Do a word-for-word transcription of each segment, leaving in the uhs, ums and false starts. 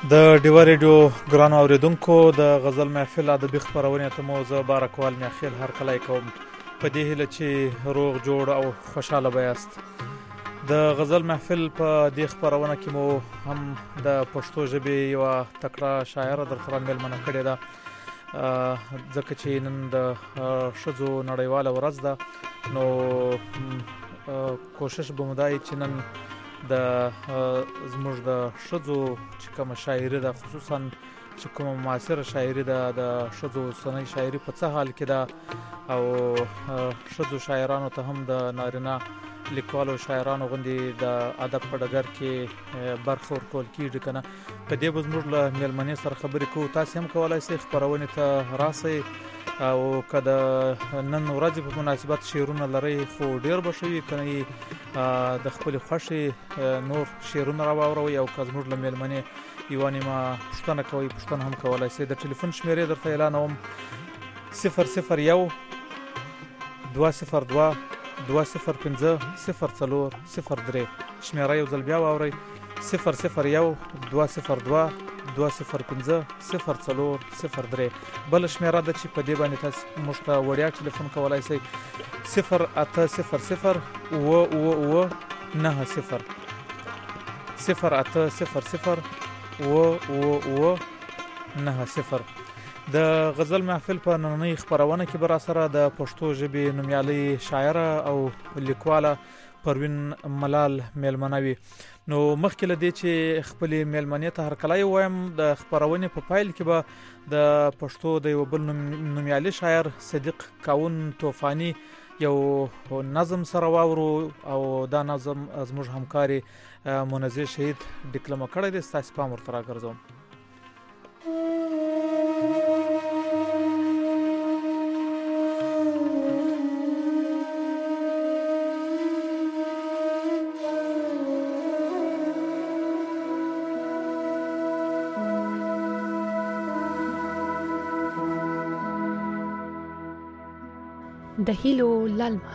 د ډیوا ریډیو ګرانو اوریدونکو د غزل محفل ادبي خپرونې ته مو زه بارکوال میاخیل هرکلی کوم په دې هیله چې روغ جوړ او خوشاله به یاست. د غزل محفل په دې خپرونه کې مو هم د پښتو ژبې یوه تکړه شاعره درسره میلمنه کړې ده، ځکه چې نن د ښځو نړیواله ورځ ده، نو کوشش به مو دا وي چې نن د زموږ د ښځو چې کومه شاعري ده، خصوصا چې کومه معاصره شاعري ده، د ښځو اوسنۍ شاعري په څه حال کې ده، او ښځو شاعرانو ته هم د نارینه لیکوالو شاعرانو غوندې د ادب په ډګر کې برخه ورکول کېږي که نه. په دې به زموږ له میلمنې سره خبرې کوو. تاسې هم کولی شئ خپرونې ته راسئ، او که د نن ورځې په مناسبت شعرونه لرئ خو ډېر به ښه وي، که نه د خپلې خوښې نور شعرونه راواوروئ، او که زموږ له میلمنې یوه نیمه پوښتنه کوئ، پوښتنه هم کولی شئ. د ټلیفون شمېرې درته اعلانوم: صفر صفر یو دوه صفر دوه دوه صفر پنځه صفر څلور صفر درې. شمېره یو ځل بیا واورئ: صفر صفر یو دوه صفر دوه دوه صفر پنځه صفر څلور صفر درې. بله شمېره ده چې په دې باندې تاسو موږ ته وړیا ټلیفون کولی شئ: صفر اته صفر صفر اوه اوه اوه نهه صفر. صفر اته صفر صفر اوه اوه اوه نهه صفر. د غزل محفل په نننۍ خپرونه کې به راسره د پښتو ژبې نومیالۍ شاعره او لیکواله پروین ملال میلمنه وي. نو مخکې له دې چې خپلې میلمنې ته هرکلی ووایم، د خپرونې په پیل کې به د پښتو د یو بل نومیالي شاعر صدیق کاون طوفاني یو نظم سره واورو، او دا نظم زموږ همکاري منزه شهید ډیکلمه کړی دی. ستاسې پام ورته راګرځوم. د هیلو للمه.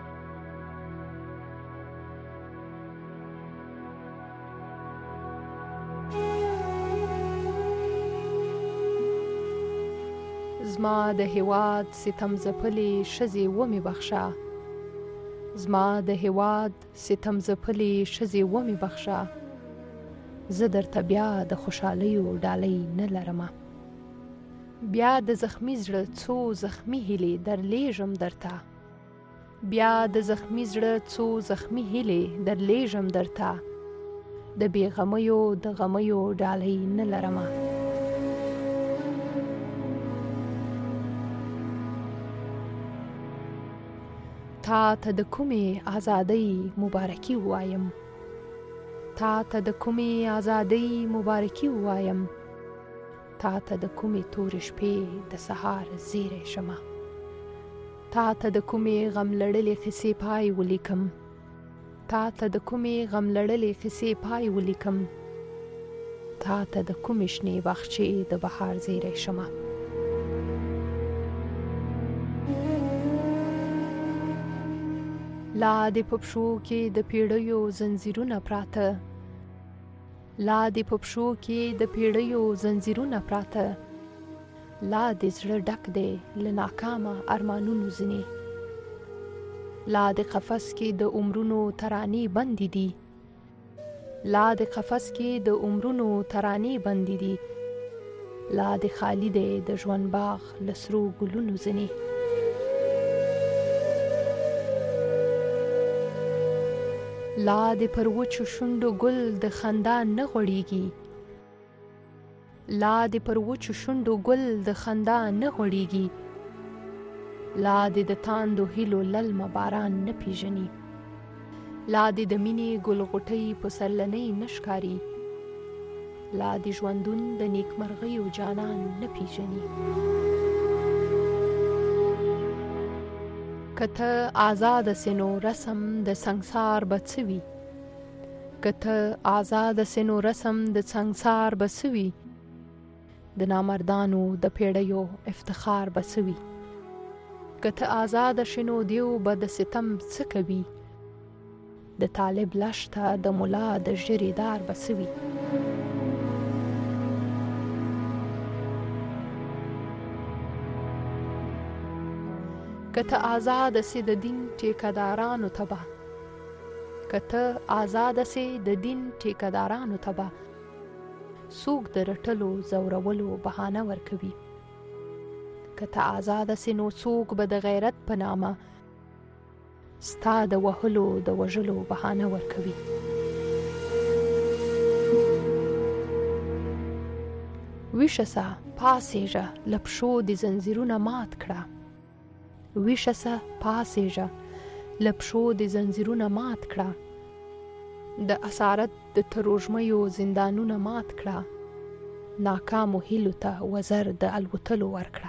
زما د هیواد ستم ځپلې ښځې ومې بخښه، زما د هیواد ستم ځپلې ښځې ومې بخښه، زه درته بیا د خوشحالیو ډالۍ نه لرمه. بیا د زخمی زړه څو زخمی هیلې درلیږم درته، بیا د زخمی زړه څو زخمی هیلې درلیږم درته، د بې غمیو د غمیو ډالۍ نه لرمه. تا ته د کومې ازادۍ مبارکي ووایم، تا ته د کومې ازادۍ مبارکي ووایم، تا ته د کومې تورې شپې د سهار زیری شمه، تا ته د کومې غم لړلې قصې پای ولیکم، تا ته د کومې غم لړلې قصې پای ولیکم، تا ته د کومې شنې باغچې د بهار زیری شمه. لا دې په پښو کې د پیړیو زنځیرونه پراته، لا دې په پښو کې د پیړیو زنځیرونه پراته، لا دې زړه ډک دی له ناکامه ارمانونو ځینې، لا دې قفس کې د عمرونو ترانې بندې دي، لا دې قفس کې د عمرونو ترانې بندې دي، لا دې خالی دی د ژوند باغ له سرو ګلونو ځینې. لا دې پر وچو شونډو ګل د خندا نه غوړېږي، لا دې پر وچو شونډو ګل د خندا نه غوړېږي، لا دې د تاندو هیلو للمه باران نه پیژني، لا دې د مینې ګل غوټۍ په سرلنۍ نه ښکاري، لا دې ژوندون د نیکمرغیو جانان نه پیژني. که ته آزاده سې نو رسم د سنګسار به څه وي، که ته آزاده سې نو رسم د سنګسار به څه وي، د نامردانو د پیړیو افتخار به څه وي، که ته آزاده شې نو دیو به د ستم څه کوي، د طالب لشته د ملا د ژیرې دار به څه وي. که ته آزاد سي د دین ټیکدارانو ته به که ته آزاد سي د دین ټیکدارانو ته به څوک د رټلو زورولو بهانه ورکوي. که ته آزاد سي نو څوک به د غیرت په نامه ستا د وهلو د وژلو بهانه ورکوي. ویښه سه پاسېږه له پښو دې زنځیرونه مات کړه. ویښه سه پاسېږه له پښو دې زنځیرونه مات کړه. د اسارت د تروژمیو زندانونه مات کړه. ناکامو هیلو ته وزر د الوتلو ورکړه.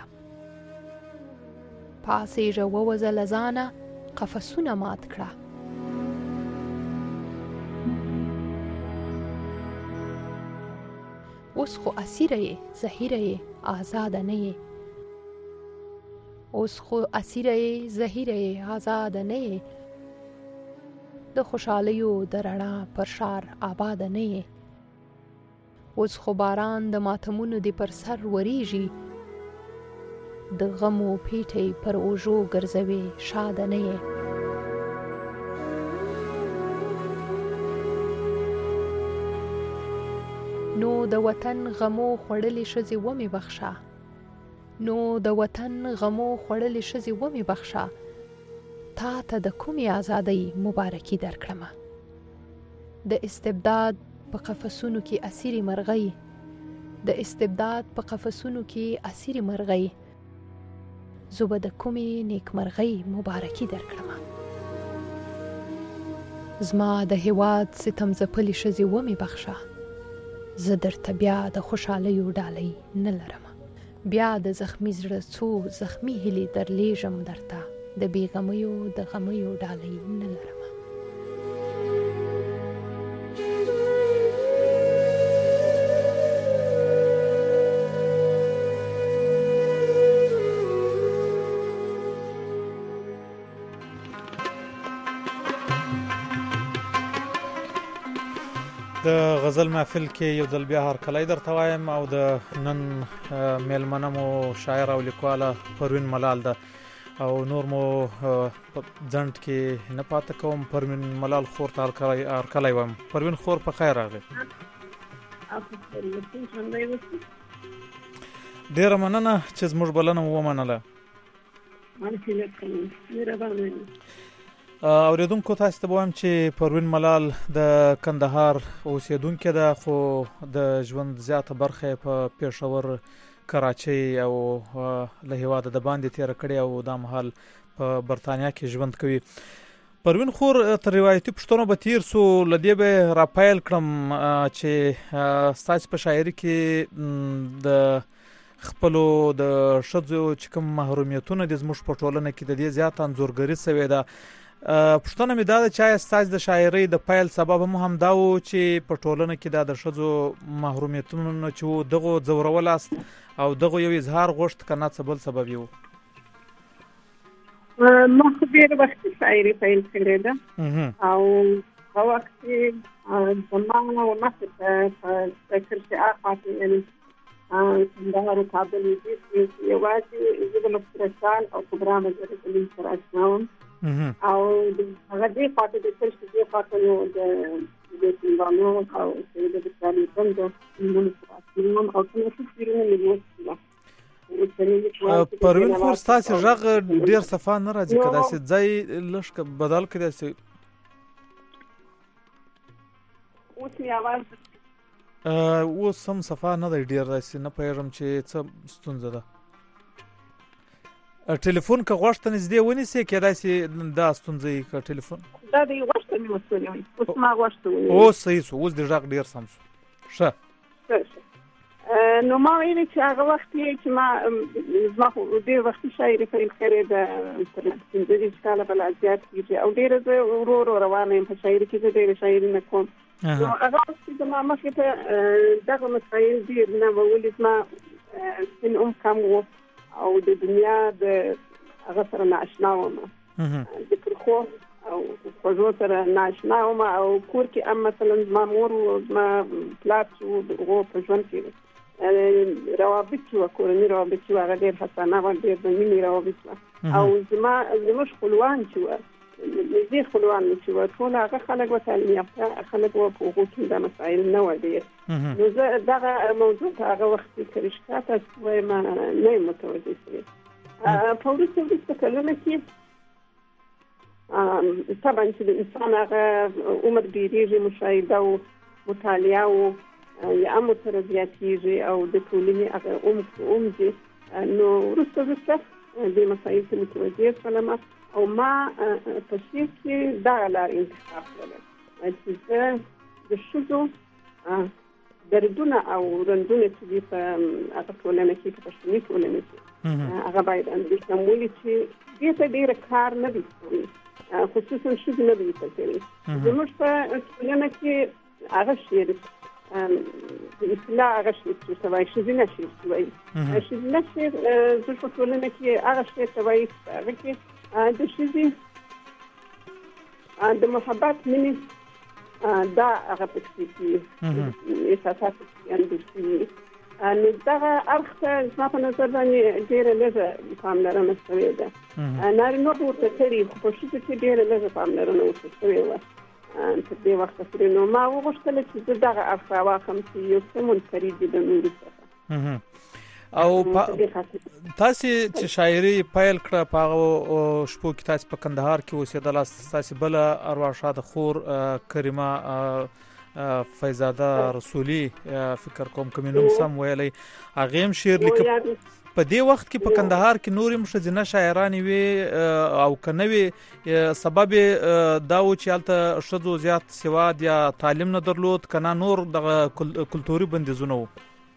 پاسېږه ووځه له ځانه قفسونه مات کړه. اوس خو اسیره یې زهیره یې آزاده نه یې. اوس خو اسیره یې زهیره یې آزاده نه یې. د خوشحالیو د رڼا پر شار آباده نه یې. اوس خو باران د ماتمونو دې پر سر وریږي. د غمو پیټی پر اوژو ګرځوي شاده نه یې. نو د وطن غمو خوړلې ښځې ومې بخښه. نو د وطن غمو خوړلې ښځې ومې بخښه. تا ته د کومې ازادۍ مبارکي درکړمه. د استبداد په قفسونو کې اسیرې مرغۍ. د استبداد په قفسونو کې اسیرې مرغۍ. زه به د کومې نیکمرغۍ مبارکي درکړمه. زما د هېواد ستم ځپلې ښځې ومې بخښه. زه درته بیا د خوشحالیو ډالۍ نه لرم. بیا د زخمي زړه څو زخمي هیلې درلیږم درته. د بېغمیو د غمیو ډالۍ نه لرم. د غزل محفل کې یو ځل بیا هرکلی درته وایم او د نن میلمنه مو شاعر او لیکواله پروین ملال ده او نور مو په ځنډ کې نه پاته کوم. پروین ملال خور ته هرکلی وایم. پروین خور په خیر راغلی. ډېره مننه چې زموږ بلنه مو ومنله. اوریدونکو تاسو ته وایم چې پروین ملال د کندهار اوسیدونکې ده خو د ژوند زیاته برخه په پېښور، کراچۍ او له هېواده د باندې تېره کړې او دا مهال په برطانیا کې ژوند کوي. پروین خور تر روایتي پوښتنو به تېر سو. له دې به راپیل کړم چې ستاسې په شاعري کې د خپلو د ښځو چې کوم محرومیتونه دي زموږ په ټولنه کې د دې زیاته انځورګري سوې ده. پوښتنه مې دا ده چې آیا ستاسې د شاعرۍ د پیل سبب هم همدا و چې په ټولنه کې دا د ښځو محرومیتونه چې و دغو ځورولاست او دغو یو اظهار غوښت که نه څه بل سبب یې و؟ ما خو ډېر وختي شاعري پیل کړې ده او هغه وخت کې زما مخې ته په کرشعار خاطر یعنې کندهار او کابل یوازې زه د مسترشال او کبرا مجرد سره اشنا وم او هغه دې خاطر د کرشي دې خاطر نو د د سیندانو او د بسالي بند نوم سره اشنا او کوم څه پیرونه مې وکړه. پروین خور ستاسې غږ ډېر صفا نه راځي. که داسې ځای لږ بدل کړی داسې اوس مې اواز اوس هم صفا نه دی ډېر. داسې نه پوهېږم چې څه ستونزه ده. ټلیفون که غوږ ته نږدې ونیسئ کېدای شي دا ستونزه وي. که ټلیفون دا دی غوږ ته مې وسولې وي. اوس ما غوږ ته ونیسئ. اوس صحیح شو. اوس دې غږ ډېر سم شو. ښه نو ما ویلې چې هغه وخت چې ما زما خو ډېر وختي شاعري پیل کړې ده تر پنځه دېرش کاله به لا زیات کېږي او ډېره زه ورو ورو روانه یم په شاعري کې. زه ډېره شاعري نه کوم. نو هغه وخت چې زما مخې ته دغه مسایل ډېر نه وه ولې زما سن هم کم و او د دنیا د هغه سره نااشنا وم. د پرخو او خوږو سره نااشنا وم او کور کې هم مثلا زما مور و زما پلار چې و د هغو په ژوند کې روابط چې وه کورني روابط چې وه هغه ډېر حسانه وه، ډېر د مینې روابط وه او زما زموږ خپلوان چې وو نږدې خپلوان چې وو ټول هغه خلک و تعلیم یافته خلک و په هغو کې دا مسایل نه وو ډېر نو زه دغه موضوع ته هغه وخت کې کرشکا ته وایم نه یم متوجه شوې په وروسته وروسته کلونه کې طبعا چې د انسان هغه عمر ډېرېږي مشاهده او مطالعه او یا هم ورسره زیاتېږي او د ټولنې هغه عمق عمځي نو وروسته وروسته دې مسایلو ته متوجه شولم او ما په شعر کې دغه لار انتخاب کړله چې زه د ښځو دردونه او رنځونه چې دي په هغه ټولنه کې په پښتني ټولنه کې هغه باید اندېښنه ولري چې دې ته ډېر کار نه دی کوي خصوصا ښځې نه دی کوي زموږ په ټولنه کې هغه شعر د اصطلاح هغه شعر چې وایي ښځینه شعر چې وایي ښځینه شعر زموږ په ټولنه کې هغه شعر ته وایي چې هغه کې د ښځې د محبت مینې دا هغه پکې کېږي احساسات پکې انځور شوي نو دغه اړخ ته زما په نظر باندې ډېره لږه پاملرنه شوې ده نارینه به ورته کړي خو په ښځو کې ډېره لږه پاملرنه ورته شوې وه تر دې وخته پورې نو ما وغوښتله چې زه دغه اړخ راواخلم چې یو څه منفرد دي د نورو څخه او تاسو چې شاعري پیل کړه په هغه شپو کې تاسو په کندهار کې اوسېدل تاسو بل ارواښاد خور کریمه فیضاده رسولي فکر کوم کوم نوم سم ویلي هغه هم شعر لیک په دې وخت کې په کندهار کې نورم ښځینه شاعران وي او کنه وي سبب دا و چې الته ښځو زیات سواد یا تعلیم نه درلود کنه نور د کلتوري بندیزونه وو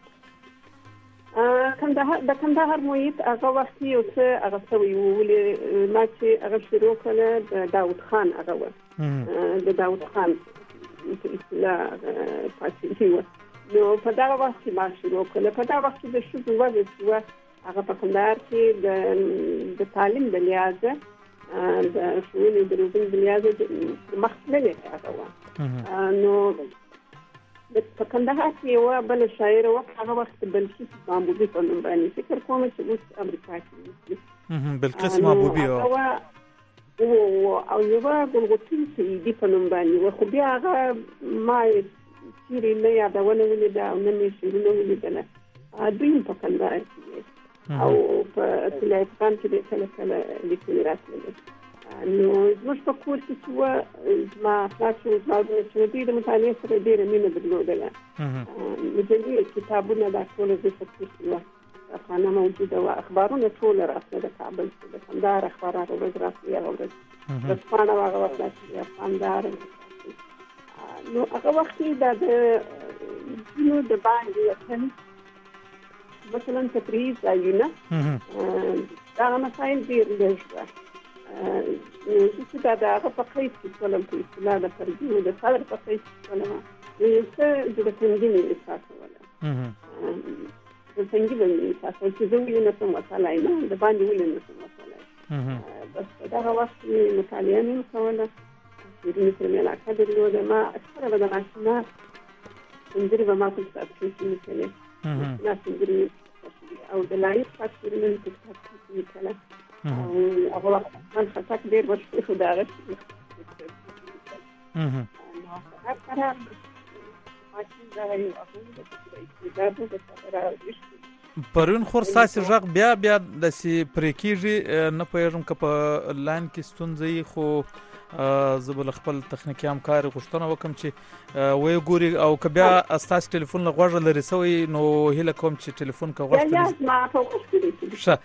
کندهار د کندهار محیط هغه وخت یو څه هغه سوي ولې ما چې هغه شروع کړه د داود خان هغه و د داود خان په اصطلاح پاتې و نو په دا وخت کې ما شروع کړه په دا وخت کې د ښځو وضع چې و هغه په کندهار کې د د تعلیم د لحاظه د ښوونې د روزنې د لحاظه مخ تللی هغه و نو په کندهار کې یوه بله شاعره وه هغه وخت بلقیس محبوبي په نوم باندې فکر کوم چې اوس امریکا کې بلقیس محبوبي او او یوه ګلغوتین سیدي په نوم باندې وه خو بیا هغه ما چیرې نه یادونه ولیده او نه مې شعرونه ولیدله دوی هم په کندهار کې او په طلایي افغان کې د کله کله لیکنې راتللې نو زموږ په کور کې چې وه زما پلار چې زما ورونه چې دوی د مطالعې سره ډېره مینه درلودله مجلې کتابونه دا ټوله زه په کور کې وه افغانه موجوده وه اخبارونه ټوله راتله د کابل څخه د کندهار اخبار هغه ورځ راتلې هغه ورځ ورځپاڼه وه هغه وخت راتلې افغاندار نو هغه وخت کې دا د ځینو د باندې وطن مثلا تفریح ځایونه دغه مسایل ډېر لږ وه زه چې دا د هغه په قید کې شولم په اصطلاح د فرګي د صدر په قید کې شولم نو یو څه زړه تنګي مې احساسوله زړه تنګي به مې احساسول چې زه ولې نه شم وتلی نه د باندې ولې نه شم وتلی بس په دغه وخت کې مطالعه مې وکوله شعرونو سره مې علاقه درلوده ما اکثره به د ناشنا سندرې به ما په کتابچو کې لیکلې نا سندرې او د لایق پات شعرونه مې په کتابچو کې لیکله او هغه وخت من خطک ډېر مشهور خو د هغه نو هر کله پرون خور ساسي ژغ بیا بیا داسې پرې کېږي نه پوهېږم که په لاین کې ستونزه خو زه به له خپل تخنیکي همکار غوښتنه وکړم چې ویې ګوري او که بیا ستاسو ټلیفون له غوږه لرې سوی نو هیله کوم چې ټلیفون که غوږ ښه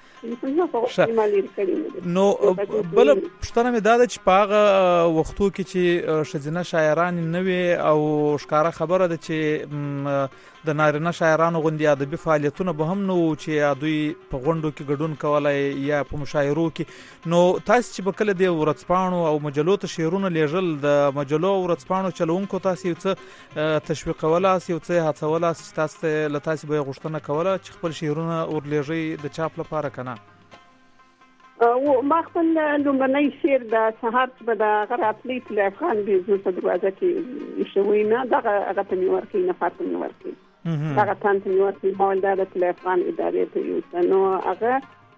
نو بله پوښتنه مې دا ده چې په هغه وختو کې چې ښځینه شاعرانې نه وې او ښکاره خبره ده چې د نارینه شاعرانو غوندې ادبي فعالیتونه به هم نه وو چې دوی په غونډو کې ګډون کولی یا په مشاعرو کې نو تاسو چې به کله د ورځپاڼو او مجلو ته شعرونه لیږل د مجلو او ورځپاڼو چلوونکو تاسو یو څه تشویقولاست یو څه هڅولاست چې تاسو له تاسو به یې غوښتنه کوله چې خپل شعرونه ورلیږئ د چاپ لپاره که نه ما خپل لومړنی شعر د سهار چې به د هغه راتلی طلایي افغان بزنس په دروازه کې ایښوی نه دغه هغه ته مې ورکړي نفات ته مې ورکړي دغه تن ته مې ورکړي ما ویل دا د طلایي افغان ادارې ته یوسه نو هغه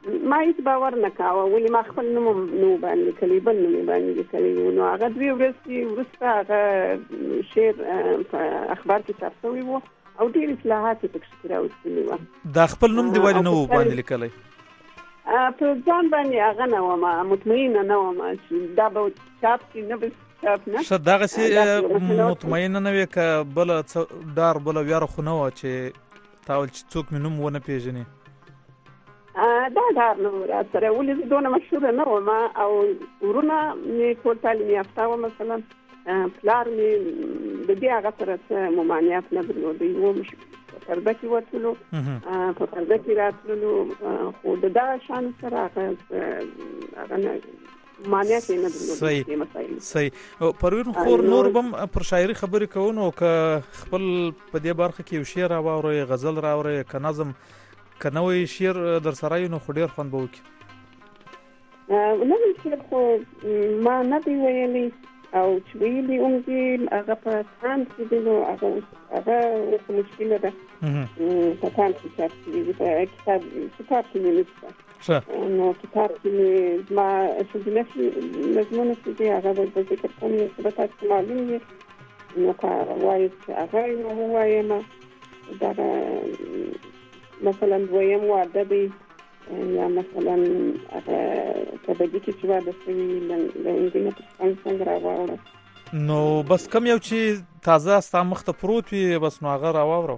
ما هیڅ باور نه کاوه، ولې ما خپل نوم نو باندې لیکلی، بل نوم یې باندې لیکلی و. نو هغه دوې ورځې وروسته هغه شعر په اخبار کې چاپ شوی و او ډېر اصلاحات یې پکې راوستلي وه. دا خپل نوم دې ولې نه و باندې لیکلی؟ په ځان باندې هغه نه وم مطمئنه نه وم چې دا به چاپ شي نه به چاپ نه. ښه دغسې مطمئنه نه وې که بله څه ډار بله ویره خو نه وه چې تا ویل چې څوک مې نوم ونه پېژني؟ دا ډار نه و راسره، ولې زه دونه مشهوره نه وم او ورونه مې ټول تعلیم یافته وه. مثلا پلار مې د دې هغه سره څه ممانعت نه درلودی، و په پرده کې وتلو، په پرده کې راتللو، خو د دغه شیانو سره هغه نه مانعت یې نه درلود. صحیح. پروین خور نور به هم پر شاعري خبرې کوو، نو که خپل په دې برخه کې یو شعر راواورئ، غزل راوړئ، که نظم، که نوی شعر در سره وي نو خو ډېر خوند به وکړي. نوی شعر خو ما نه دی ویلی او چې ویلي هم دي هغه په تاند کې دي، نو هغه هغه ورته مشکله ده په تاند کې چاپ شوي دي، په کتاب کتاب کې مې نشته. نو کتاب کې مې زما ښځینه نظمونه چې دي هغه به ذکر کوم، چې به تاسو معلوم وي نو که وایي چې هغه یې ووایم. دغه مثلا دویم واده دی یا مثلا هغه کبدي کې چې واده شوي له نجونې په څنګ څنګ راواوړه. نو بس کم یو چې تازه ستا مخ ته پروت وي بس نو هغه راواوړه.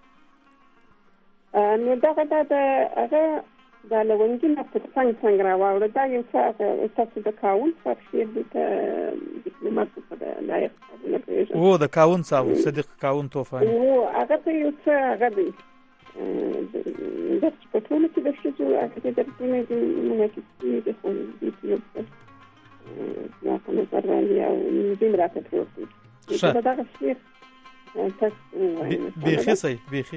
نو دغه دا د هغه د لونګینه په څنګ څنګ راواوړه، دا یو څه ستاسو د کاون څخه شعر دی، ته ډیپلومات په لایق نه پوهېږم. او د کاون صاحب صدیق کاون طوفاني او هغه ته یو څه هغه دی د په ټولو کې د ښځو هغه د درسونه دي منعکسي د خو دې یو څه ما په نظر باندې او دې راته پروت دی. دا دغه شعر تاسو وایي بیخي صحیح بیخي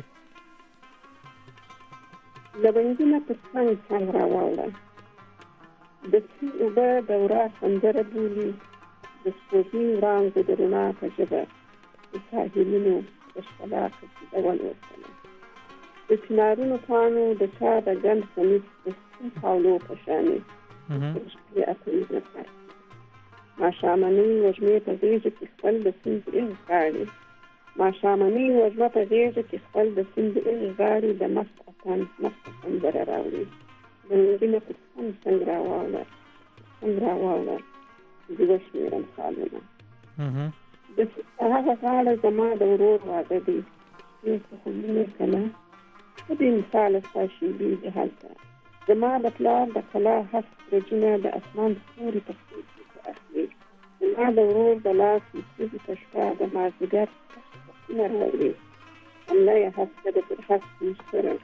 لونګینه په څنګ څنګ راواوړه، د سپین اوبه دوره سندره بولي، د سپوږمۍ وړانګو د رڼا په ژبه د ساحلونو د ښکلا قصیده ولوستله، د چنارونو پاڼو د چا د ګنډ کمیس د سپین خاولو په شانې د شپې اتڼ لپاره ماښامنۍ وږمې په غېږه کې خپل د سیند ایغ غاړي، ماښامنۍ وږمه په غېږه کې خپل د سیند ایغ غاړي، د مست اتڼ مسته سندره راوړي، د نجونې په څنګ څنګ راواوړه څنګ راواوړه زه وشمېرم خالونه، د هغه غاړه زما د ورور واده دی، سپین سخنونه کله څه بې مثاله ستا شېبې دي هلته، زما د پلار د کلا هفت برجونه د اسمان ستوري په خپل کې اخلي، زما د ورور د لاس مصروفي په شپه د مازدیګر سپینه راوړي، حمله یې هسته ده تر هسک مشتره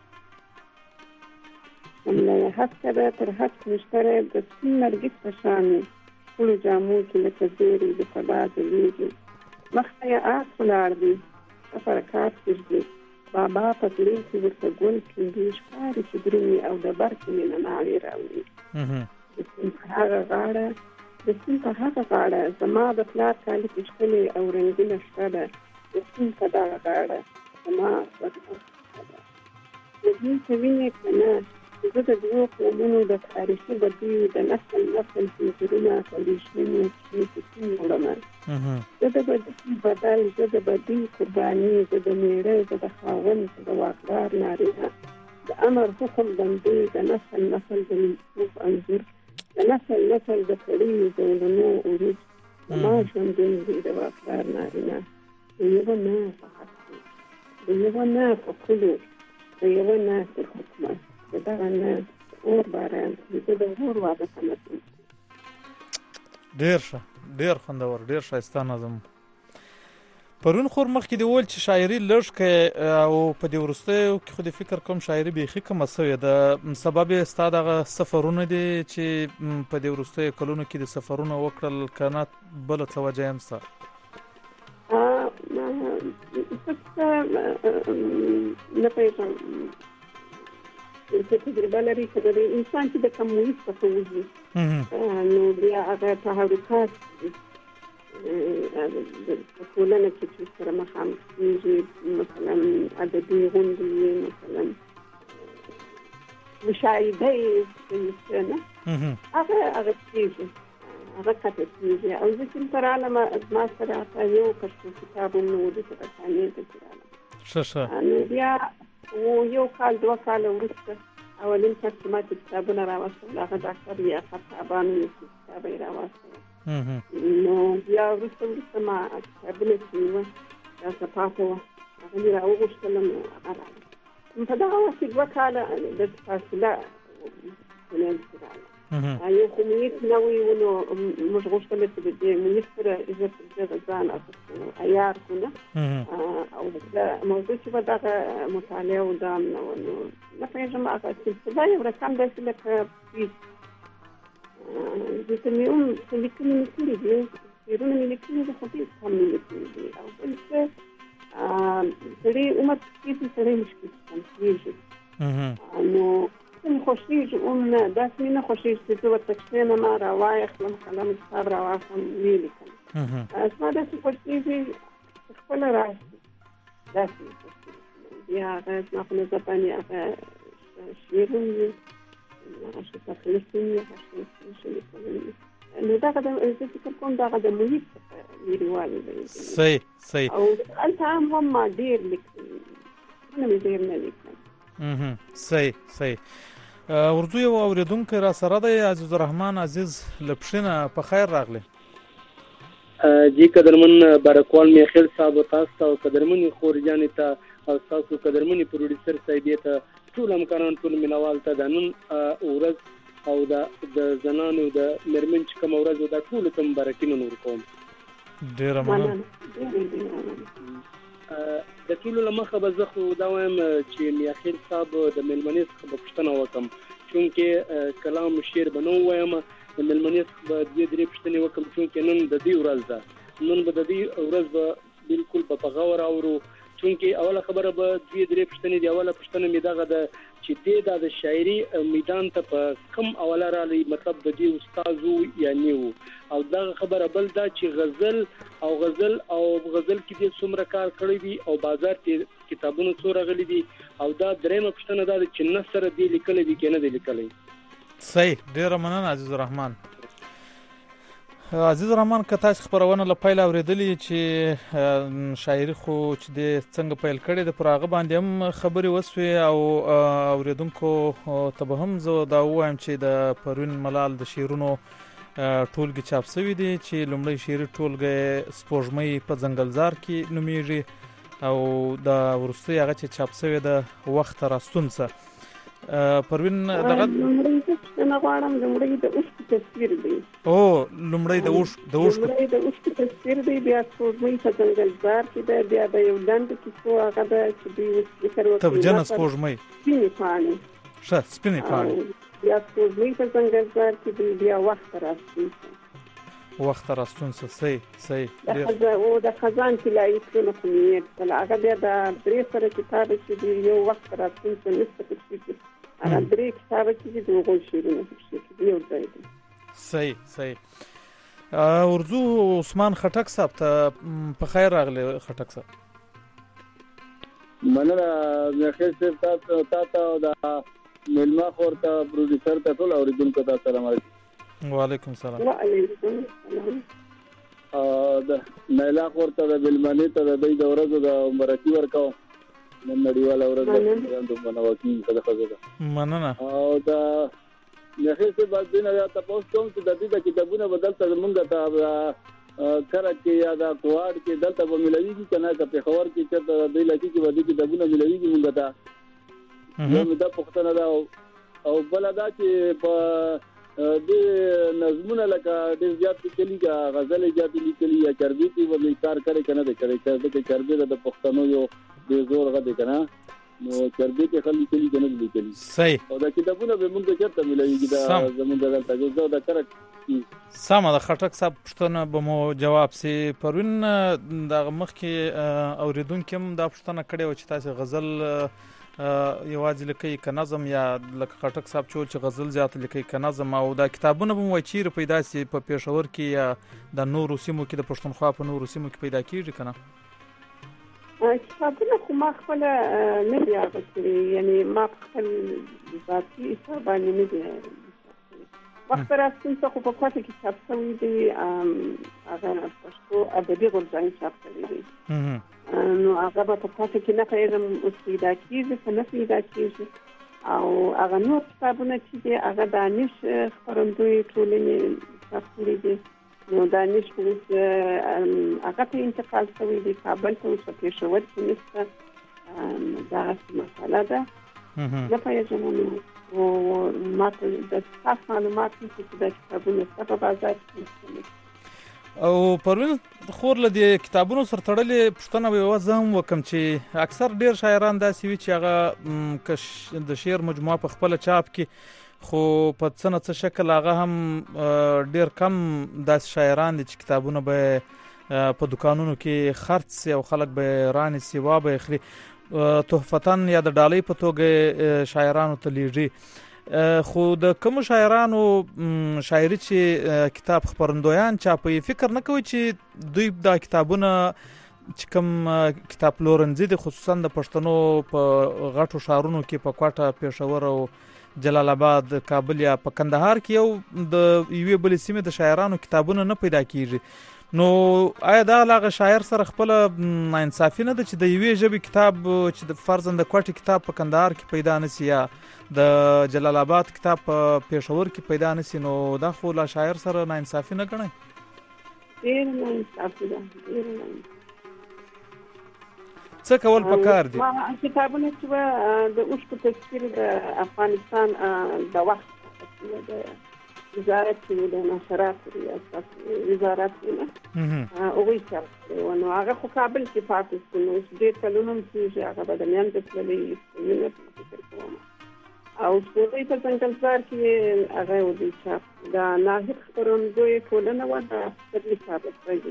حمله یې هسته ده تر هسک مشتره د سپین نرګس په شانې ټولو جامو کې لکه زیري د سبا ځلېږي، مخته یې آس ولاړ دی سفر کار کېږدي، بابا په زړه کې ورته ګل کیندي ښکاري چې درومي او د بر کې مینه ناوې راوړي، د سیند په هغه غاړه د سیند په هغه غاړه زما د پلار کالي کې ښکلې او رنګینه شپه ده، د سیند په دغه غاړه زما وطن شپه ده، وږمې ته وینې که نه زه د دوو قومونو د تاریخي بدیو د نسل نسل پنځرونه په وریښمینو شنې سیند وړمه، زه د بدۍ بدل، زه د بدۍ قرباني، زه د میړه، زه د خاوند، زه د واکدار نارینه، د امر حکم بندې، د نسل نسل د مصروف انځور، د نسل نسل د کړیو زولنو عروج، زما ژوندون دی د واکدار نارینه، د یوه نه په هسکو، د یوه نه په کلو، د یوه نه پر حکومت، د دغه نه اور باران، زه د ورور واده ته نسم. ډېر ښه، ډېر خوندور، ډېر ښایسته نظم. پرون خور مخکې دې وویل چې شاعري لږ کوې او په دې وروستیو کې خو دې فکر کوم شاعري بیخي کمه سوې ده، سبب یې ستا دغه سفرونه دي چې په دې وروستیو کلونو کې دې سفرونه وکړل، که نه بله څه وجه هم شته؟ نه پوهېږم چې تجربه لري که د انسان چې د کمونیست څخه وځي نو بیا هغه تحرکات په ټولنه کې چې سره مخامخ کېږي، مثلا ادبي غونډې وي، مثلا مشاهده یې نه هغه هغه کېږي هغه کته کېږي او زه چې تر عالم ما سره یو کښ کتابونه و د څه ښه ښه بیا یو کال دوه کال وروسته اولین کس ما چې کتابونه راوستل هغه ډاکټر یا خطابانو یې کتاب یې راوستل نو بیا وروسته وروسته ما کتابونه چې وه دا څه پاته وه هغه مې راوغوښتل نو هغه راغله په دغه وخت کې دوه کاله د فاصله کونیل کې راغله یو خو مونیت نه وي نو موږ غوښتل چې د دې مونیت سره زه ځان اخیستلو عیار کړو او د موضوع چې به دغه مطالعه و دا نه وه نو نه پوهېږم هغه سلسله یو رقم داسې لکه زه ته مې هم څه لیکنې مې کړي دي شعرونه مې لیکلي دي خو ډېر کم مې لیکلي دي او بل څه سړی عمر کېږي سړی مشکل کېږي نو څه مې خوښېږي هم نه داسې مې نه خوښېږي چې زه ورته کښېنم راواخلم قلم کتاب راواخلم ویې لیکم زما داسې خوښېږي چې خپله راشي داسې مې خوښېږي بیا هغه زما په نظر باندې هغه شعرونه وي هغه ښه تخلیقي وي هغه ښه ښه لیکل وي نو دغه د زه فکر کوم دغه د محیط څخه لرېوالی دی صحیح صحیح او هلته هم هم ما ډېر لیکلي نه مې ډېر نه لیکل صحیح صحیح اردو یو اورېدونکی را سره دی عزیز الرحمن عزیز له پښې نه په خیر راغلی جی قدرمن بارکوال میخیل صاحب تاسو ته او قدرمنې خورجانې ته او ستاسو قدرمنې پروډیوسر صاحبې ته ټول همکاران ټول مینوال ته د نن ورځ او د زنانو د مېرمن چې کومه ورځ دا ټولو ته مبارکي نور کوم ډېره مننه د ټولو له مخه به زه خو دا وایم چې میاخیل صاحب د مېلمنې څخه به پوښتنه وکړم چونکې کلام شعر به نه ووایم د مېلمنې څخه به دوې درې پوښتنې وکړم چونکې نن د دې ورځ ده نن به د دې ورځ به بالکل په غور اورو چونکې اوله خبره به دوې درې پوښتنې دي اوله پوښتنه مې دغه ده چې دې دا د شاعري میدان ته په کم اوله رالی مطلب د دې استاد وو یا نه وو او دغه خبره بل دا چې غزل او غزل او غزل کې دې څومره کار کړی دي او بازار کې کتابونه څو راغلي دي او دا درېیمه پوښتنه دا ده چې نثر دې لیکلی دي که نه دی لیکلی صحیح ډېره مننه عزیز الرحمن عزیز الرحمن که تاسو خبرونه له پیل اورېدلې چې شاعري خو چې د څنګه پیل کړي د پر هغه باندې هم خبرې وسوي او اورېدونکو ته به هم زه دا ووایم چې د پروین ملال د شعرونو ټولګې چاپ شوي دي چې لومړی شعري ټولګه سپوږمۍ په ځنګلزار کې نومیږي او د وروستۍ هغه چې چاپ شوی د وخت راستون څه پروین دغه نه غواړم لومړی د اوښکو تصویر دی او لومړی د اوښ د اوښ لومړی د اوښکو تصویر دی بیا سپوږمۍ په ځنګلزار کې ده بیا د یو لنډ کیسو هغه ده چې دوی اوس فکر وکړي تبجنه سپوږمۍ سپینې پاڼې ښه سپینې پاڼې بیا سپوږمۍ په ځنګلزار کې دی بیا وخت راستون وخت راستون څه صحیح صحیح او د خزان طلایي پلونه خو مې یې کړل هغه بیا د درې سره کتاب چې دی یو وخت راستون څه نسته پکې هغه درې کتابه چې د هغوی شعرونه پکې دي یو ځای دی صحیح صحیح اردو عثمان خټک صاحب ته په خیر راغلی خټک صاحب مننه میاخیل صاحب تاسو ته او د مېلمه خور ته پروډیوسر ته ټول اورېدونکو ته السلام علیکم وعلیکم السلام وعلیکم السلام د میلا خور ته د مېلمنې ته د دوی د ورځو د مبارکي ورکوم نن نړیواله ورځ د منوکي صدقه ده مننه او دا میاخیل صاحب باندې نه تاسو کوم چې د دې د کتابونو بدل ته موږ ته کړه کې یا دا کوهاټ کې دلته به ملويږي کنه که په خبر کې چې د دې لکه کې ودی کتابونه ملويږي موږ ته نو دا پښتنه دا او بل دا چې په د نظمونه لکه د زیات کلی کا غزل زیات لیکلي یا چربي په ولې کار کوي کنه د کوي چې د چربي د پښتنو یو د زور غدي کنه نو چربي کې خلک کلی کنه لیکلي صحیح او دا کتابونه به موږ چرته ملويږي دا زموږ دلته جو دا کړه سمه د خټک صاحب پښتنه به مو جواب سي پروین د مخ کې اوریدونکو هم دا پښتنه کړي او چې تاسو غزل یوازې لیکي ک نظم یا لکه خټک صاحب چې غزل زیات لیکي ک نظم او دا کتابونه به مو چیرې پیدا سي په پېښور کې یا د نورو سیمو کې د پښتونخوا په نورو سیمو کې پیدا کیږي کنه کتابونه خو ما خپل نه دی اغوستي، یعنی ما خپل ذاتي حساب باندې نه دی وخت راستون څخه په کوټه کې چاپ شوی دی، هغه پښتو ادبي غورځنګ چاپ شوی دی. نو هغه په کوټه کې نه پیغام اوس پیدا کیږي، په نه پیدا کیږي. او هغه نور کتابونه چې دی هغه دانش خپرندوی ټولنې چاپ کړي دي. نو دانش پولیس هغه ته انتقال شوی دی کابل ته، اوس په پېښور کې نشته. دغسې مسله ده. نه پوهېږم او ما ته د خاص معلومات نشته چې دا کتابونه شته په بازار کې نشته. او پروین خور له دې کتابونو سره تړلې پوښتنه به یوه زه هم وکړم چې اکثر ډېر شاعران داسې وي چې هغه که د شعر مجموعه په خپله چاپ کړي، خو په څه نه څه شکل هغه هم ډېر کم داسې شاعران دي چې کتابونه به په دکانونو کې خرڅ سي او خلک به رانیسي وا به یې خري، تحفتن یا د ډالۍ په توګه شاعرانو ته لیږي. خو د کومو شاعرانو شاعري چې کتاب خپرندویان چاپوي، فکر نه کوي چې دوی دا کتابونه چې کوم کتاب پلورنځي دي خصوصا د پښتنو په غټو ښارونو کې په کوټه، پېښور او جلال آباد، کابل یا په کندهار کې یو د یوې بلې سیمې د شاعرانو کتابونه نه پیدا کیږي، نو آیا دا هغه شاعر سره خپل ناانصافي نه ده چې د یوې ژبې کتاب چې د فرضاً د کوټې کتاب په کندهار کې پیدا نشي یا د جلال آباد کتاب په پېښور کې پیدا نشي، نو دا خو لا شاعر سره ناانصافي نه ګڼئ؟ ډېر ناانصافي ده، ډېر ناانصافي. څه کول پکار دي؟ ما کتابونه چې د اوښکو تذکیر د افغانستان د وخت د وزارت د نشرات ریاست وزارت نه هغوی چاپ کړی و، نو هغه خو کابل کې پاتې شو، نو اوس ډېر کلونه هم کېږي هغه به د میندې تللی وینه فکر کوم. او هغوی په ځنګلزار کې هغه ودی چاپ د ناهید خپرندوی ټولنه وه، د پسرلي صاحب رضی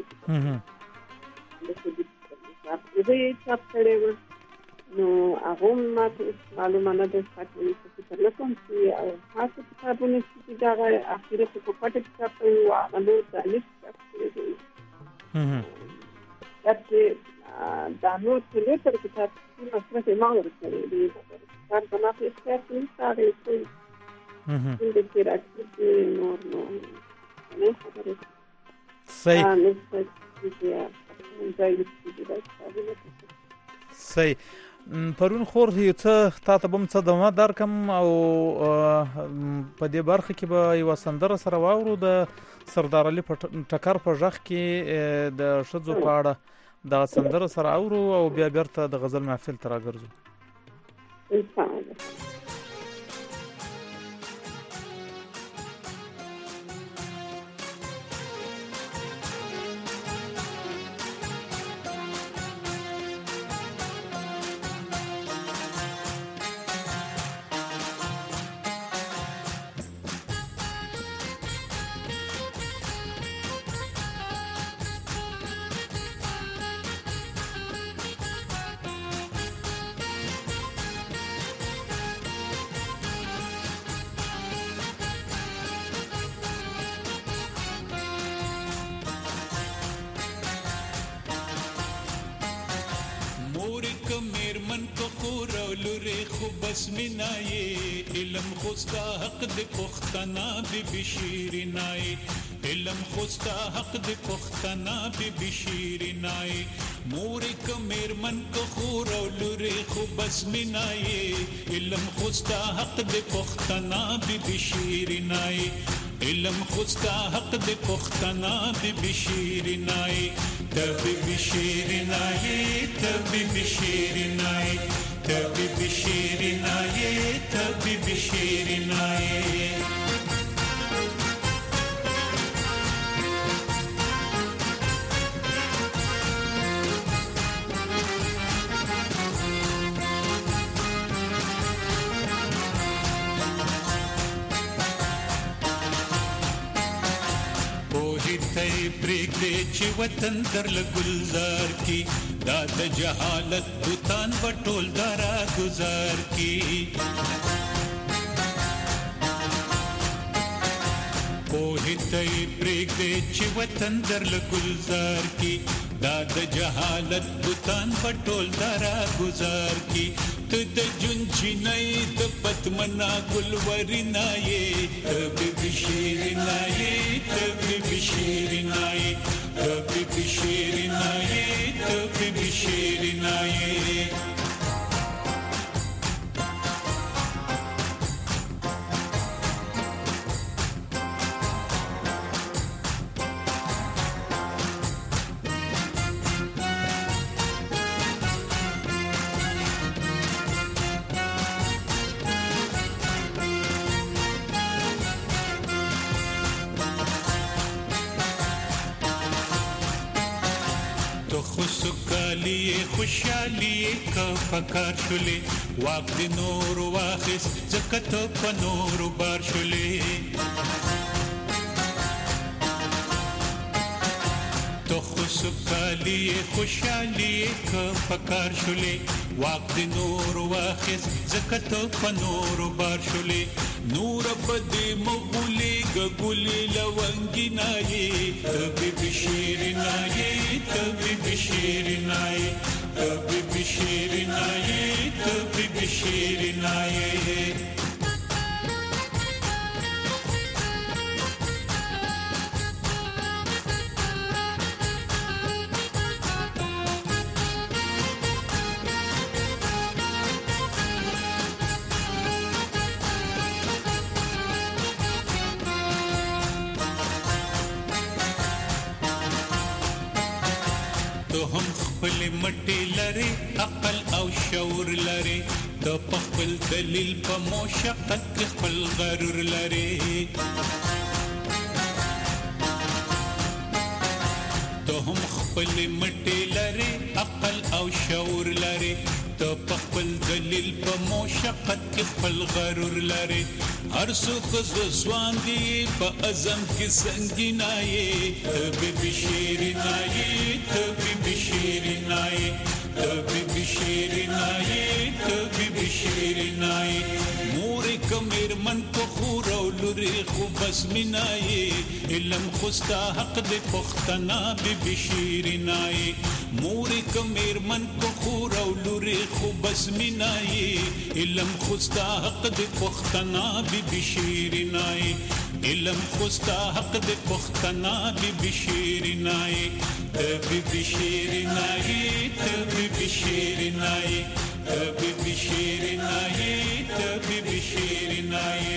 هغه یې چاپ کړی و. نو هغه هم ما ته معلومه نه ده، فکر نه کوم چې خاصه کتابونه چې دغه اخري خو په پټه کې چاپ شوي وو هغه نور دانش چاپ کړی دی. داسې دا نور څلور تر کتاب مصرف یې ما ورکړی دی، کار زما په اختیار کې نشته، هغه یې څه د کې راکړي نور نو نه خبرې صحیح صحیح. پرون خور یو څه تا ته به م څه دمه درکم او په دې برخه کې به یوه سندره سره واورو د سردار علي ټکر په غږ کې د ښځو په اړه دغه سندره سره اورو او بیا بیرته د غزل محفل ته راګرځو. بسمنائے علم خوستا حق د پختنا بی بشیرنائے علم خوستا حق د پختنا بی بشیرنائے مور کمر من کو خور او لره خو بسمنائے علم خوستا حق د پختنا بی بشیرنائے علم خوستا حق د پختنا بی بشیرنائے تب بشیرنائے تب بشیرنائے تبی بشیرنائے تبی بشیرنائے پریک دے چې وطن در لګلزار کی دا د جهالت بوتان وټول دارا گزار کی په هیته پریک دے چې وطن در لګلزار کی دا د جهالت بوتان پټول درا گزار کی ته د جون چینای د پتمنا ګلوري نای ته بشیر نای ته بشیر نای ته بشیر نای ته بشیر نای سکالی خوشحالی کا فکر شلی واق دی نور واخس زکت پا نور بار شلی تو سکالی خوشحالی کا فکر شلی واق دی نور واخس زکت پا نور بار شلی نور بدی مغولی گگولی لونگی نائی تبی بشیر نائی تبی بشیر نائی تبی بشیر نائی تبی بشیر نائی خپل مټی لري عقل او شعور لري د خپل دلیل په مشقت کې خپل غرور لري ته هم خپل مټی لري عقل او شعور لري ته خپل دلیل په مشقت کې خپل غرور لري هر څوک ځوان دی په اعظم کې سنگینای ته بشیر نای ته بشیر نای ته بشیر نای ته بشیر نای مور کمر من کو خور او لوري خو بس مینای علم خوستا حق د پختنا بشیر نای مور کمر من کو خور او لوري خو بس مینای علم خوستا حق د پختنا بشیر نای علم خوستا حق د پختنا بشیر نای تبی بشیر نای تبی بشیر نای تبی بشیر نای تبی بشیر نای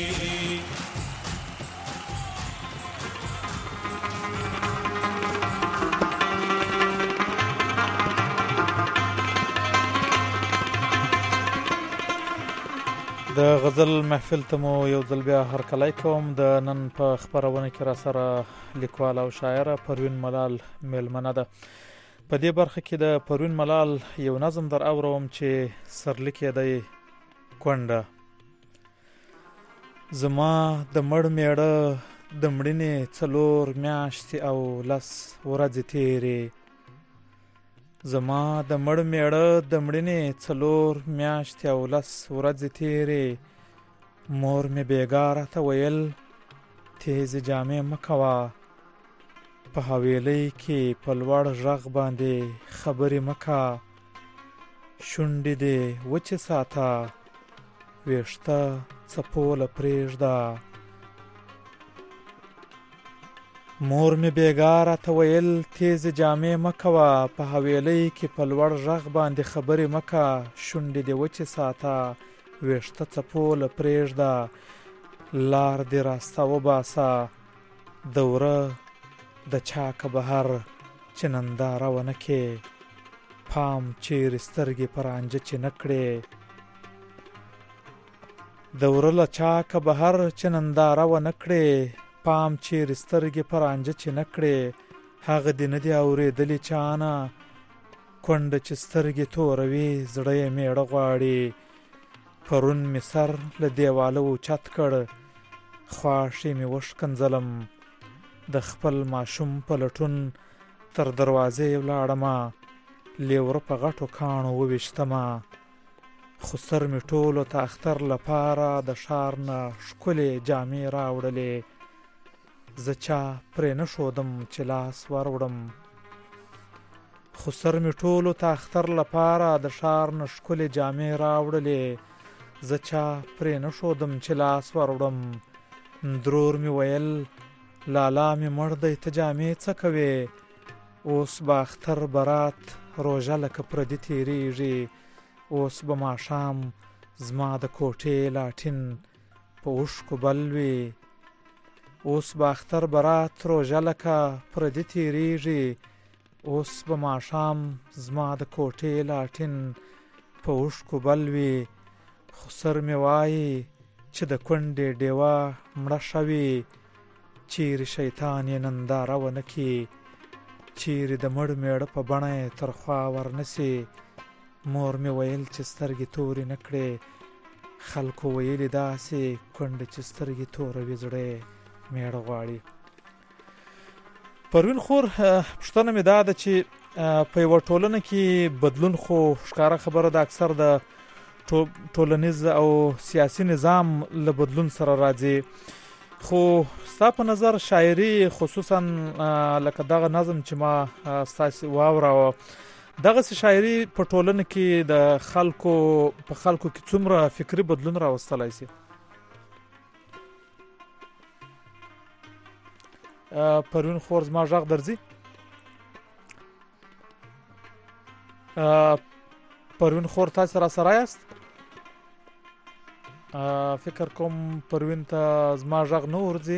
د غزل محفل ته مو یو ځل بیا هرکلی کوم د نن په خپرونه کې را سره لیکوال او شاعره پروین ملال میلمنه ده په دې برخه کې د پروین ملال یو نظم در اورم چې سرلیک یې دی کونډه زما د مړ میړه د مړینې څلور میاشتې او لس ورځې تیرې زما د مړ میړه د مړینې څلور میاشتې او لس ورځې تیرې مور مې بیګا راته ویل تیزې جامې مه کوه په حویلۍ کې په لوړ غږ باندې خبرې مه کوه شونډې دې وچې ساته ویښته څپوله پرېږده مور مې بیګا راته ویل تیزې جامې مه کوه په حویلۍ کې په لوړ غږ باندې خبرې مه کوه شونډې دې وچې ساته ویښته څپوله پرېږده لار دې راسته وباسه دوره د چاکه بهر چې ننداره ونه کې پام چیرې سترګې په رانجه چې نه کړې دوره له چاکه بهر چې ننداره ونه کړې پام چیرې سترګې په رانجه چې نه کړې هغه دې نه دي اورېدلي چانه کونډه چې سترګې توروي زړه یې میړه غواړي پرون مې سر له دیواله اوچت کړ خواښې مې وښکنځلم د خپل ماشوم په لټون تر دروازې ولاړمه لیوره په غټو کاڼو وویشتمه خو سر مې ټولو ته اختر لپاره د ښار نه ښکلې جامې راوړلې زه چا پرې نه ښودم چې لاس وروړم خو سر مې ټولو ته اختر لپاره د ښار نه ښکلې جامې راوړلې زه چا پرې نه ښودم چې لاس وروړم درور مې ویل لالا مې مړ دی ته جامې څه کوې اوس به اختر برات روژه لکه پردي تېرېږي اوس به ماښام زما د کوټې لاټین په اوښکو بل وي اوس به اختر برات روژه لکه پردي تېرېږي اوس به ماښام زما د کوټې لاټین په اوښکو بل وي خو سر مې وایي چې د کونډې ډیوه مړه شوې چیرې شیطان یې ننداره ونه کړي چیرې د مړ میړه په بڼه یې تر خوا ورنسي مور مې ویل چې سترګې تورې نه کړې خلکو ویلې داسې کونډه چې سترګې توروي زړه یې میړه غواړي. پروین خور پوښتنه مې دا ده چې په یوه ټولنه کې بدلون خو ښکاره خبره ده اکثر د ټولنیز او سیاسي نظام له بدلون سره راځي خو ستا په نظر شاعري خصوصا لکه دغه نظم چې ما ستاسې واوراوه دغسې شاعري په ټولنه کې د خلکو په خلکو کې څومره فکري بدلون راوستلی سي؟ پروین خور زما غږ درځي؟ پروین خور تاسو را سره یاست؟ فکر کوم پروین ته زما غږ نه ورځي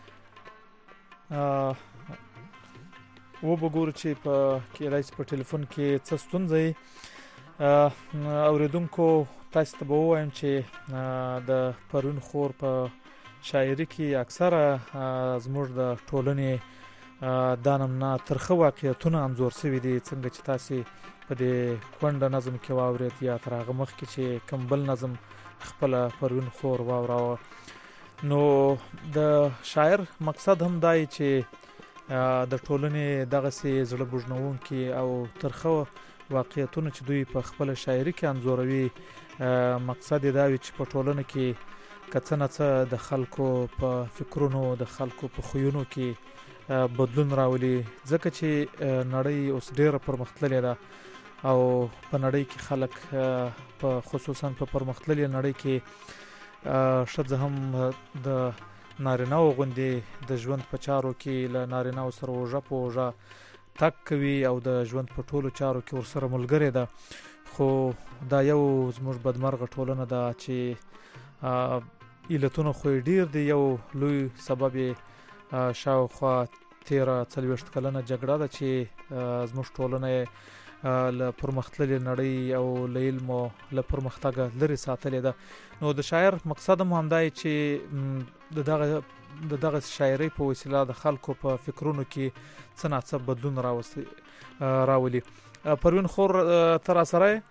و به ګورو چې په کېدای شي په ټلیفون کې څه ستونزه وي. اورېدونکو تاسو ته به ووایم چې د پروین خور په شاعري کې اکثره زموږ د ټولنې دا نمونه ترخه واقعیتونه انځور شوي دي څنګه چې تاسې په دې کونډه نظم کې واورېد یا تر هغه مخکې چې کوم بل نظم خپله پروین خور واوراوه. نو د شاعر مقصد هم دا چې د ټولنې دغسې زړه بوږنونکي او ترخه واقعیتونه چې دوی په خپله شاعري کې انځوروي مقصد یې دا وي چې په ټولنه کې که څه نه څه د خلکو په فکرونو د خلکو په خویونو کې بدلون راولي ځکه چې نړۍ اوس ډېره پرمختللې ده او په نړۍ کې خلک په خصوصا په پرمختللې نړۍ کې ښځه هم د نارینه‌و غوندې د ژوند په چارو کې له نارینه‌و سره اوږه په اوږه تګ کوي او د ژوند په ټولو چارو کې ورسره ملګرې ده خو دا یو زموږ بدمرغه ټولنه ده چې علتونه خو یې ډېر دي یو لوی سبب یې شاوخوا تیره څلوېښت کلنه جګړه ده چې زموږ ټولنه یې له پرمختللې نړۍ او له علم او له پرمختګه لرې ساتلې ده. نو د شاعر مقصد هم همدا چې د دغه د دغه شاعرۍ په وسیله د خلکو په فکرونو کې څه ناڅه بدلون راولي. پروین خور ته را سره یې؟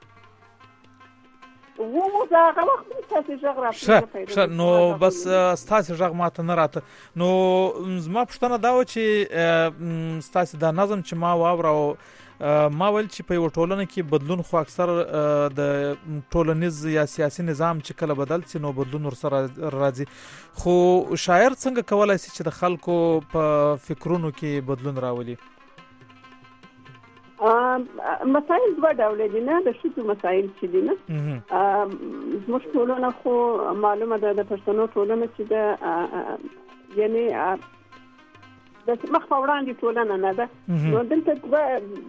ښه نو بس ستاسې غږ ماته نه راته. نو زما پوښتنه دا وه چې ستاسې دا نظم چې ما واوراو ما ویل چې په یوه ټولنه کې بدلون خو اکثر د ټولنیز یا سیاسي نظام چې کله بدل شي نو بدلون ورسره راځي خو شاعر څنګه کولی شي چې د خلکو په فکرونو کې بدلون راولي؟ مسائل دوه ډوله دي نه د ښځو مسایل چې دي نه زموږ ټولنه خو معلومه ده د پښتنو ټولنه چې ده یعنې د مخ په وړاندې ټولنه نه ده نو دلته دوه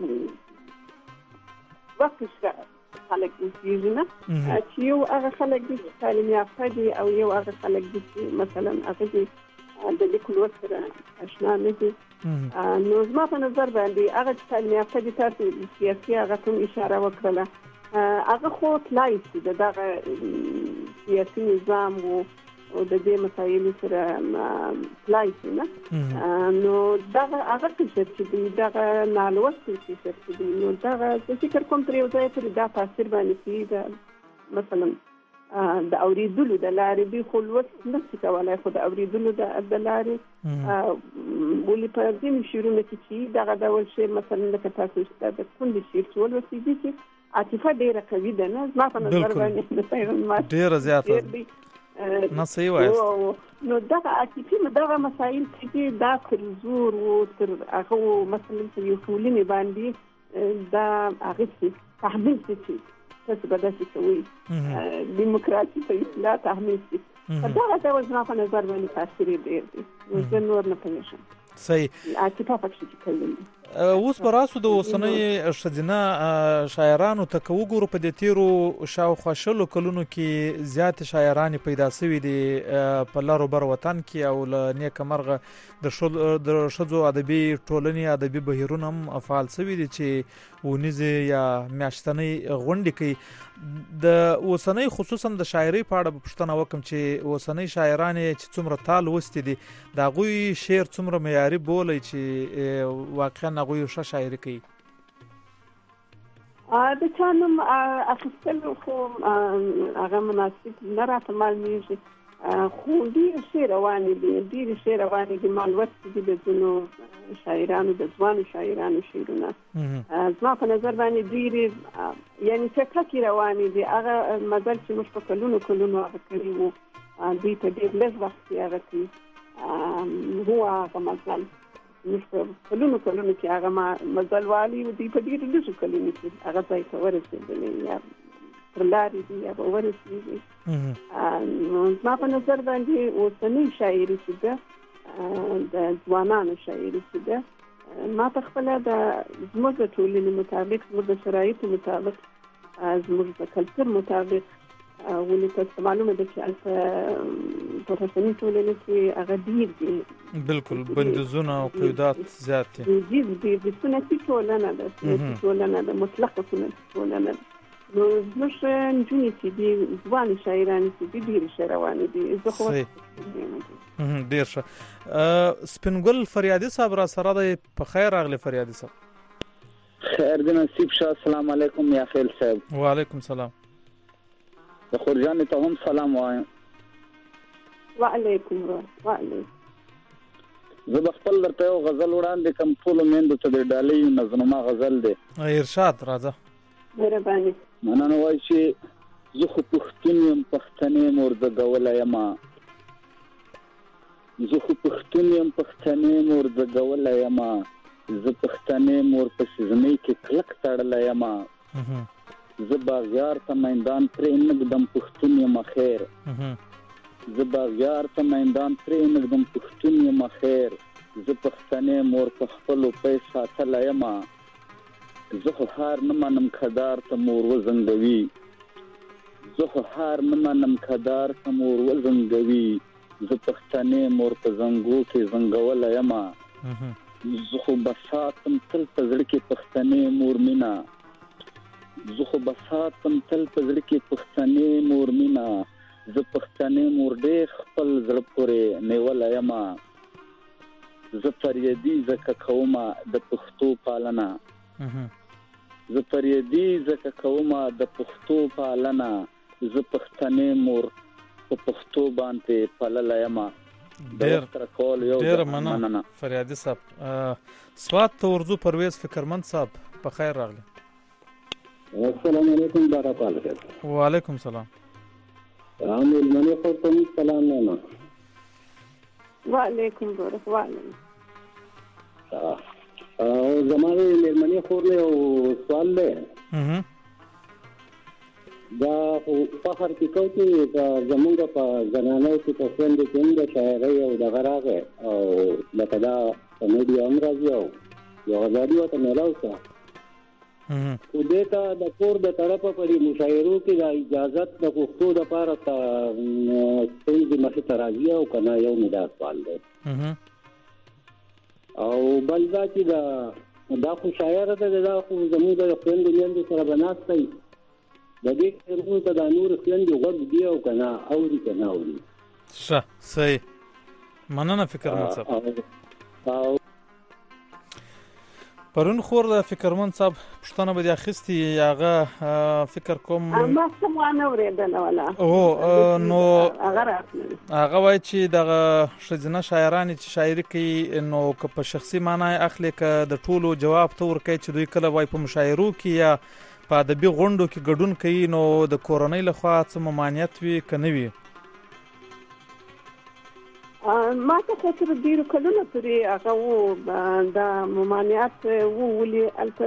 دوه قشره خلک اوسېږي نه چې یو هغه خلک دي چې تعلیم یافته دي او یو هغه خلک دي چې مثلا هغه دي د لیک لوست سره اشنا نه دي. نو زما په نظر باندې هغه چې تعلیم یافته دي تاسو سیاسي هغه ته اشاره وکړله هغه خو تلای شي د دغه سیاسي نظام او د دې مسایلو سره تلای شي نه نو دغه هغه چې دي دغه نالوستي چې دي نو دغه فکر کوم تر یو ځای پورې دا تاثیر باندې کوي مثلا د اوریدلو د لارې دوی خو لوست نشي کولای خو د اوریدلو د لارې ولې په ځینو شعرونو کې چې دغه ډول شی مثلا لکه تاسو چې د کونډې شعر چې ولوستي دي چې عاطفه ډېره قوي ده نه زما په نظر باندې ډېره زیاته نه صحیح وایست نو دغه عاطفي دغه مسایل چې دا تر زور و تر هغه مثلا یو ټولنې باندې دا هغه څه تحمیل شي تاسو به داسې کوي دیموکراسي په اصطلاح تحمیل شي دا دا وزنا په نظر باندې تاثیر ډیر دی نو زه نور نه پوهیږم صحیح اتفاق پکې کوي. اوس په راسو د اوسنۍ ښځینه شاعرانو ته که وګورو په دې تیرو شاوخوا شلو کلونو کې زیاتې شاعرانې پیدا سوي دي په لر و بر وطن کې او له نیکه مرغه د ښځو ادبي ټولنې ادبي بهیرونه هم فعال سوي دي چې ونیزې یا میاشتنۍ غونډې کوي. د اوسنۍ خصوصا د شاعرۍ په اړه پوښتنه وکم چې اوسنۍ شاعرانې چې څومره تال وستي دي د هغوی شعر څومره معیاري بولي چې واقعا هغوی ښه شاعري کوي؟ د چا نوم اخیستل خو هغه مناسب نه راته معلومیږي خو ډېر ښې روانې دي ډېرې ښې روانې دي ما لوستي دي د ځینو شاعرانو د ځوانو شاعرانو شعرونه زما په نظر باندې ډېرې یعنې چټکې روانې دي هغه مزل چې موږ په کلونو کلونو هغه کړي وو دوی په ډېر لږ وخت کې هغه کوي هو هغه مزل موږ په کلونو کلونو کې هغه مزل والي و دوی په ډېرو لږو کلونو کې هغه ځای ته ورسېدلي یا پر لارې دي یا به ورسېږي. زما په نظر باندې اوسنۍ شاعري چې ده د ځوانانو شاعري چې ده ما په خپله د زموږ د ټولنې مطابق زموږ د شرایطو مطابق زموږ د کلتور مطابق ولې تاسو معلومه ده چې هلته په رسنۍ ټولنې کې هغه ډېر دي بالکل بندیزونه او قیودات زیات دي ډېر دي د سنتي ټولنه ده سنتي ټولنه ده مطلقه سنتي ټولنه ده نو زموږ نجونې چې دي ځوانې شاعرانې چې دي ډېرې ښې روانې دي زه خو ډېر ښه. سپین ګل فریادي صاحب را سره دی. په خیر راغلی فریادي صاحب. خیر دی نصیب شاه. السلام علیکم یا خیل صاحب. وعلیکم سلام. د خورجانې ته هم سلام وایم. وعلیکم وعلیکم. زه به خپل درته یو غزل وړاندې کوم ټولو میندو ته د ډالۍ نظمنامه غزل دی. ارشاد راځه. مهرباني. مننه وایي چې زه خو پښتون یم پښتنې مور زږولی یمه زه خو پښتون یم پښتنې مور زږولی یمه زه پښتنې مور په سږمۍ کې کلک تړلی یمه زه باغیار ته میندان پرې نږدم پښتون یمه خیر زه باغیار ته میندان پرې نږدم پښتون یمه خیر زه پښتنې مور په خپلو پی ساتلی یمه زه خو هار نه منم کدار ته مور وزنګوي زه خو هار نه منم کدار ته مور وزنګوي زه پښتنې مور په زنګو کې زنګولی یمه زه خو به ساتم تل په زړه کې پښتنې مور مینه زه خو به ساتم تل په زړه کې پښتنې مور مینه زه پښتنې مور ډېر خپل زړه پورې نیولی یمه زه فریدي ځکه کومه د پښتو پالنه زه فریدي ځکه کومه د پښتو پالنه زه پښتنې مور په پښتو باندې پاللی یمه. ډېره مننه فریادي صاحب. سوات ته ورځو پرویز فکرمند صاحب په خیر راغلی. السلام علیکم بارکال صاحب. وعلیکم سلام. مېلمنې خو ته هم سلام نه. وعلیکم بارک وعلیکم. او زما د مېلمنې خور نه یو سوال دی. دا خو فخر کې کوو چې زمونږ په زنانو کې په خویندو کې هم د شاعرۍ او دغه راغی او لکه دا په میډیا هم راځي او یو ازادي ورته میلاو شوه خو دې ته د کور د طرفه په دې مشاعرو کې د اجازت د پښتو دپاره ستونزې مخې ته راځي او که نه یو مې دا سوال دی. او بل دا چې دا دا خو شاعره ده دا خو زموږ د خویندو میندو سره به ناسته وي د دې موږ ته دا نور خویندې غوږ دي او که نه اوري که نه اوري. ښه صحیح مننه فکرمند صاحب. پرون خور د فکرمند صاحب پوښتنه به دې اخیستې هغه فکر کوم ما څه وانه اورېدله ولا او نو هغه راتلل هغه وایي چې دغه ښځینه شاعرانې چې شاعري کوي نو که په شخصي معنا یې اخلي که د ټولو جواب ته ورکوي چې دوی کله وایي په مشاعرو کې یا په ادبي غونډو کې ګډون کوي نو د کورنۍ لخوا څه ممانعت وي که نه وي؟ ما ته خو تر ډېرو کلونو پورې هغه و دا ممانعت و ولې هلته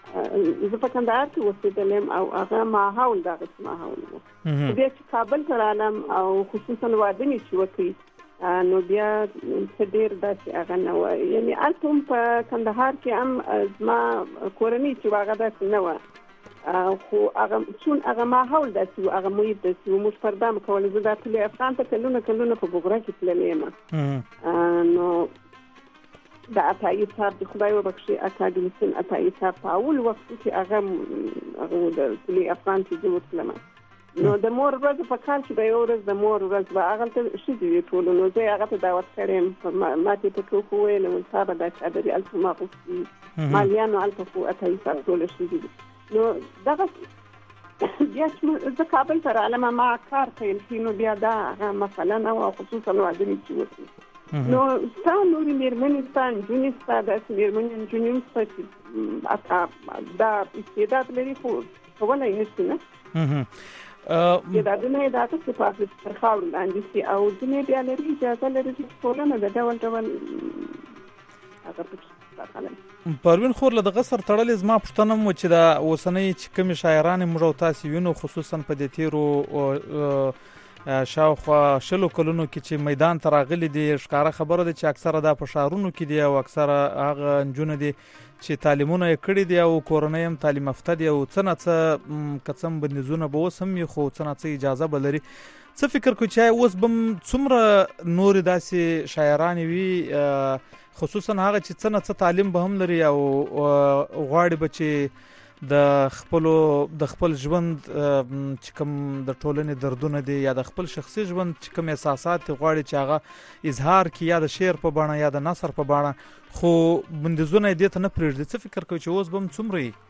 زه په کندهار کې اوسېدلم او هغه ماحول دغه ماحول و. بیا چې کابل ته رالم او خصوصا واده مې چې وکړي نو بیا څه ډېر داسې هغه نه وه. یعنې هلته هم په کندهار کې هم زما کورنۍ چې هغه داسې نه وه، خو هغه چون هغه ماحول داسې و، هغه محیط داسې و، موږ پرده مو کوله. زه دا تللې افغان ته کلونه کلونه په بغرا کې تللې یم. نو د عطایي صاحب د خدای وبخښي اکاډمیسین عطایي صاحب په اول وخت کې هغه هغه د تللې افغان چې زه وتلم نو د مور ورځ په کال چې به یو ورځ د مور ورځ به هغه ته ښځې وې ټولو، نو زه یې هغه ته دعوت کړی یم. ما ته په ټوکو وویل صاحبه دا چادرې هلته ما غوښتي مالیانو هلته خو عطایي صاحب ټوله ښځې دي. نو دغه بیا چې زه کابل ته رالم ما کار پیل کړي نو بیا دا هغه مسله نه وه، خصوصا واده مې چې وکړي نو ستا نورې مېرمنې ستا نجونې ستا داسې مېرمنې نجونې هم شته چې دا استعداد لري خو کولی نه شي نه استعدادونه یې دا ته چې په تر خاورو لاندې شي او ځینې بیا لري اجازه لري چې ټولنه د ډول ډول هغه پکې پروین خور له دغه سره تړلې زما پوښتنه هم چې د اوسنۍ چې کومې شاعرانې موږ او تاسې وینو خصوصا په دې تېرو شاوخوا شلو کلونو کې چې میدان ته راغلي دي، ښکاره خبره ده چې اکثره دا په ښارونو کې دي او اکثره هغه نجونې دي چې تعلیمونه یې کړي دي او کورنۍ هم تعلیم یافته دي او څه نه څه که څه هم بندیزونه به اوس هم وي خو څه نه څه اجازه به لري. څه فکر کوئ چې اوس به څومره نورې داسې شاعرانې وي خصوصا هغه چې څه نه څه تعلیم به هم لري او غواړي به چې د خپلو د خپل ژوند چې کوم د ټولنې دردونه دي یا د خپل شخصي ژوند چې کوم احساسات دي غواړي چې هغه اظهار کړي یا د شعر په بڼه یا د نثر په بڼه خو بندیزونه یې دې ته نه پرېږدي. څه فکر کوئ چې اوس به هم څومره وي؟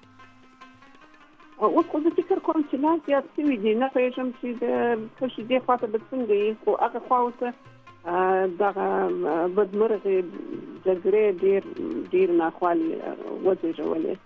اوس خو زه فکر کوم چې لا زیات شوي دي، نه پوهېږم چې د کشي دې خوا ته به څنګه وي خو هغه خوا ورته دغه بدمرغې جګړې ډېر ډېر ناخوالې وزېږولې.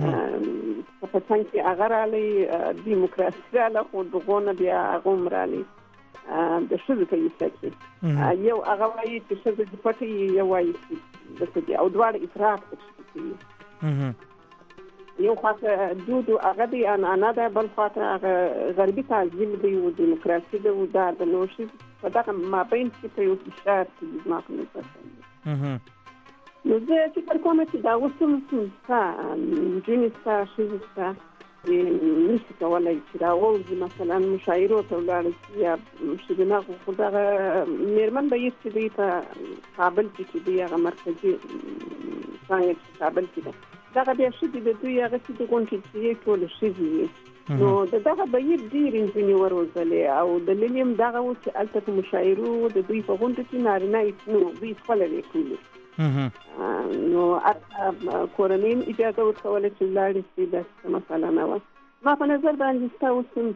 په څنګ کې هغه رالی ډیموکراسي راله خو دغو نه بیا هغه هم رالی د ښځو په حیثیت کې یو هغه وایي چې ښځه دې پټه وي یو وایي چې داسې دي او دواړه افراط پکې کوي. یو خواته دود هغه دی عنعنه ده، بل خواته هغه غربي تعظیم دی او ډیموکراسي ده او دا د نور شي په دغه مابین کې په یو فشار کې زما په نظر باندې نو زه فکر کوم چې دا اوس هم شته نجونې شته ښځې شته چې نشي کولی چې راووځي مثلا مشاعرو ته ولاړه شي یا ښځینه خو دغه مېرمن به یې چې دوی په کابل کې چې دوی هغه مرکزي څانګه چې کابل کې ده دغه بیا ښځې د دوی هغه چې د غونډې چې یې ټولې ښځې وي نو د دغه بهیر ډېرې نجونې وروزلې او دلیل یې هم دغه و چې هلته په مشاعرو د دوی په غونډو کې نارینه نو دوی خپله وې کولې نو کورنۍ هم اجازه ورکوله چې ولاړې شي داسې څه مسله نه وه. ما په نظر باندې ستا اوس هم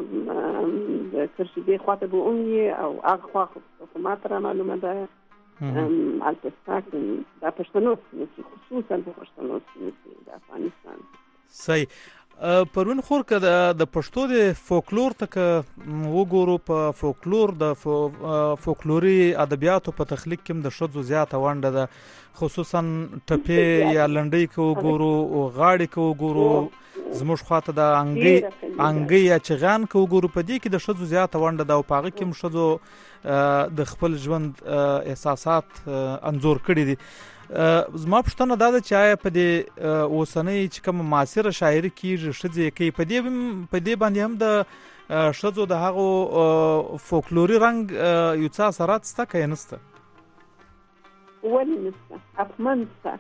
د کرشدې خوا ته به هم یې او هغه خوا خو ما ته را معلومه ده هلته ستا دا پښتنو سیمه کې خصوصا په پښتنو سیمه کې د افغانستان. صحیح. پروین خور که د پښتو د فولکلور ته که وګورو په فولکلور د فولکلوري ادبیاتو په تخلیق کې د ښځو زیاته ونډه ده خصوصا ټپې یا لنډۍ که وګورو غاړې که وګورو زموږ خواته د انګۍ یا چغان که وګورو په دې کې د ښځو زیاته ونډه ده او په هغه کې هم ښځو د خپل ژوند احساسات انځور کړي دي. زما پوښتنه دا ده چې آیا په دې اوسنۍ چې کومه معاصره شاعري کېږي ښځې کوي په دې په دې باندې هم د ښځو د هغو فولکلوري رنګ یو څه اثرات شته که یې نشته؟ ولې نشته؟ حتما شته.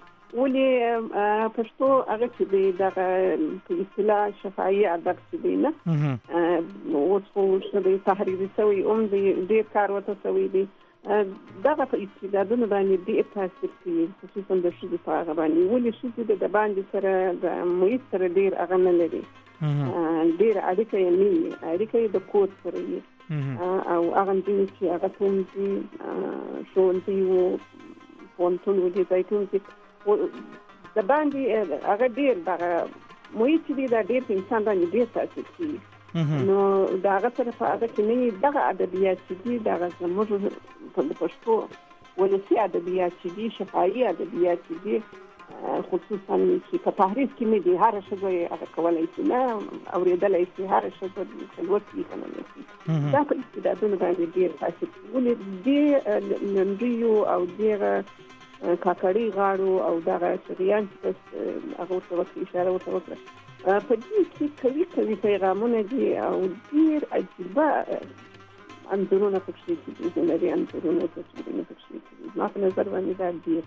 ولې پښتو هغه چې دی دغه په اصطلاح شفاهي ادب چې دی نه اوس خو دی تحریري شوی هم دی ډېر کار ورته شوی دی دغه په استعدادونو باندې ډېر تاثیر کوي خصوصا د ښځو په هغه باندې. ولې ښځې د باندې سره د محیط سره ډېر هغه نه لري ډېر اړیکه یې نه وي اړیکه یې د کور سره وي او هغه نجونې چې هغه ښوونځي ښوونځي و پوهنتون و دې ځایتون کې د باندې هغه ډېر دغه محیط چې دی دا ډېر په انسان باندې ډېر تاثیر کوي نو د هغه سره په هغه کې نه دغه ادبیات چې دي دغه زموږ په پښتو ولسي ادبیات چې دي شفاهي ادبیات چې دي خصوصا چې په تحریف کې مې دي هر ښځه یې هغه کولی شي نه اورېدلی شي هر ښځه خلوت وي که نه شي دا په استعدادونو باندې ډېر تاثیر کوي ولې دې لنډیو او دغه کاکړي غاړو او دغه شریان چې هغه ورته وکړي اشاره ورته وکړه په دې کې قوي قوي پیغامونه دي او ډېر عجیبه انځورونه پکښې دي هنري انځورونه تصویرونه پکښې دي زما په نظر باندې دا ډېر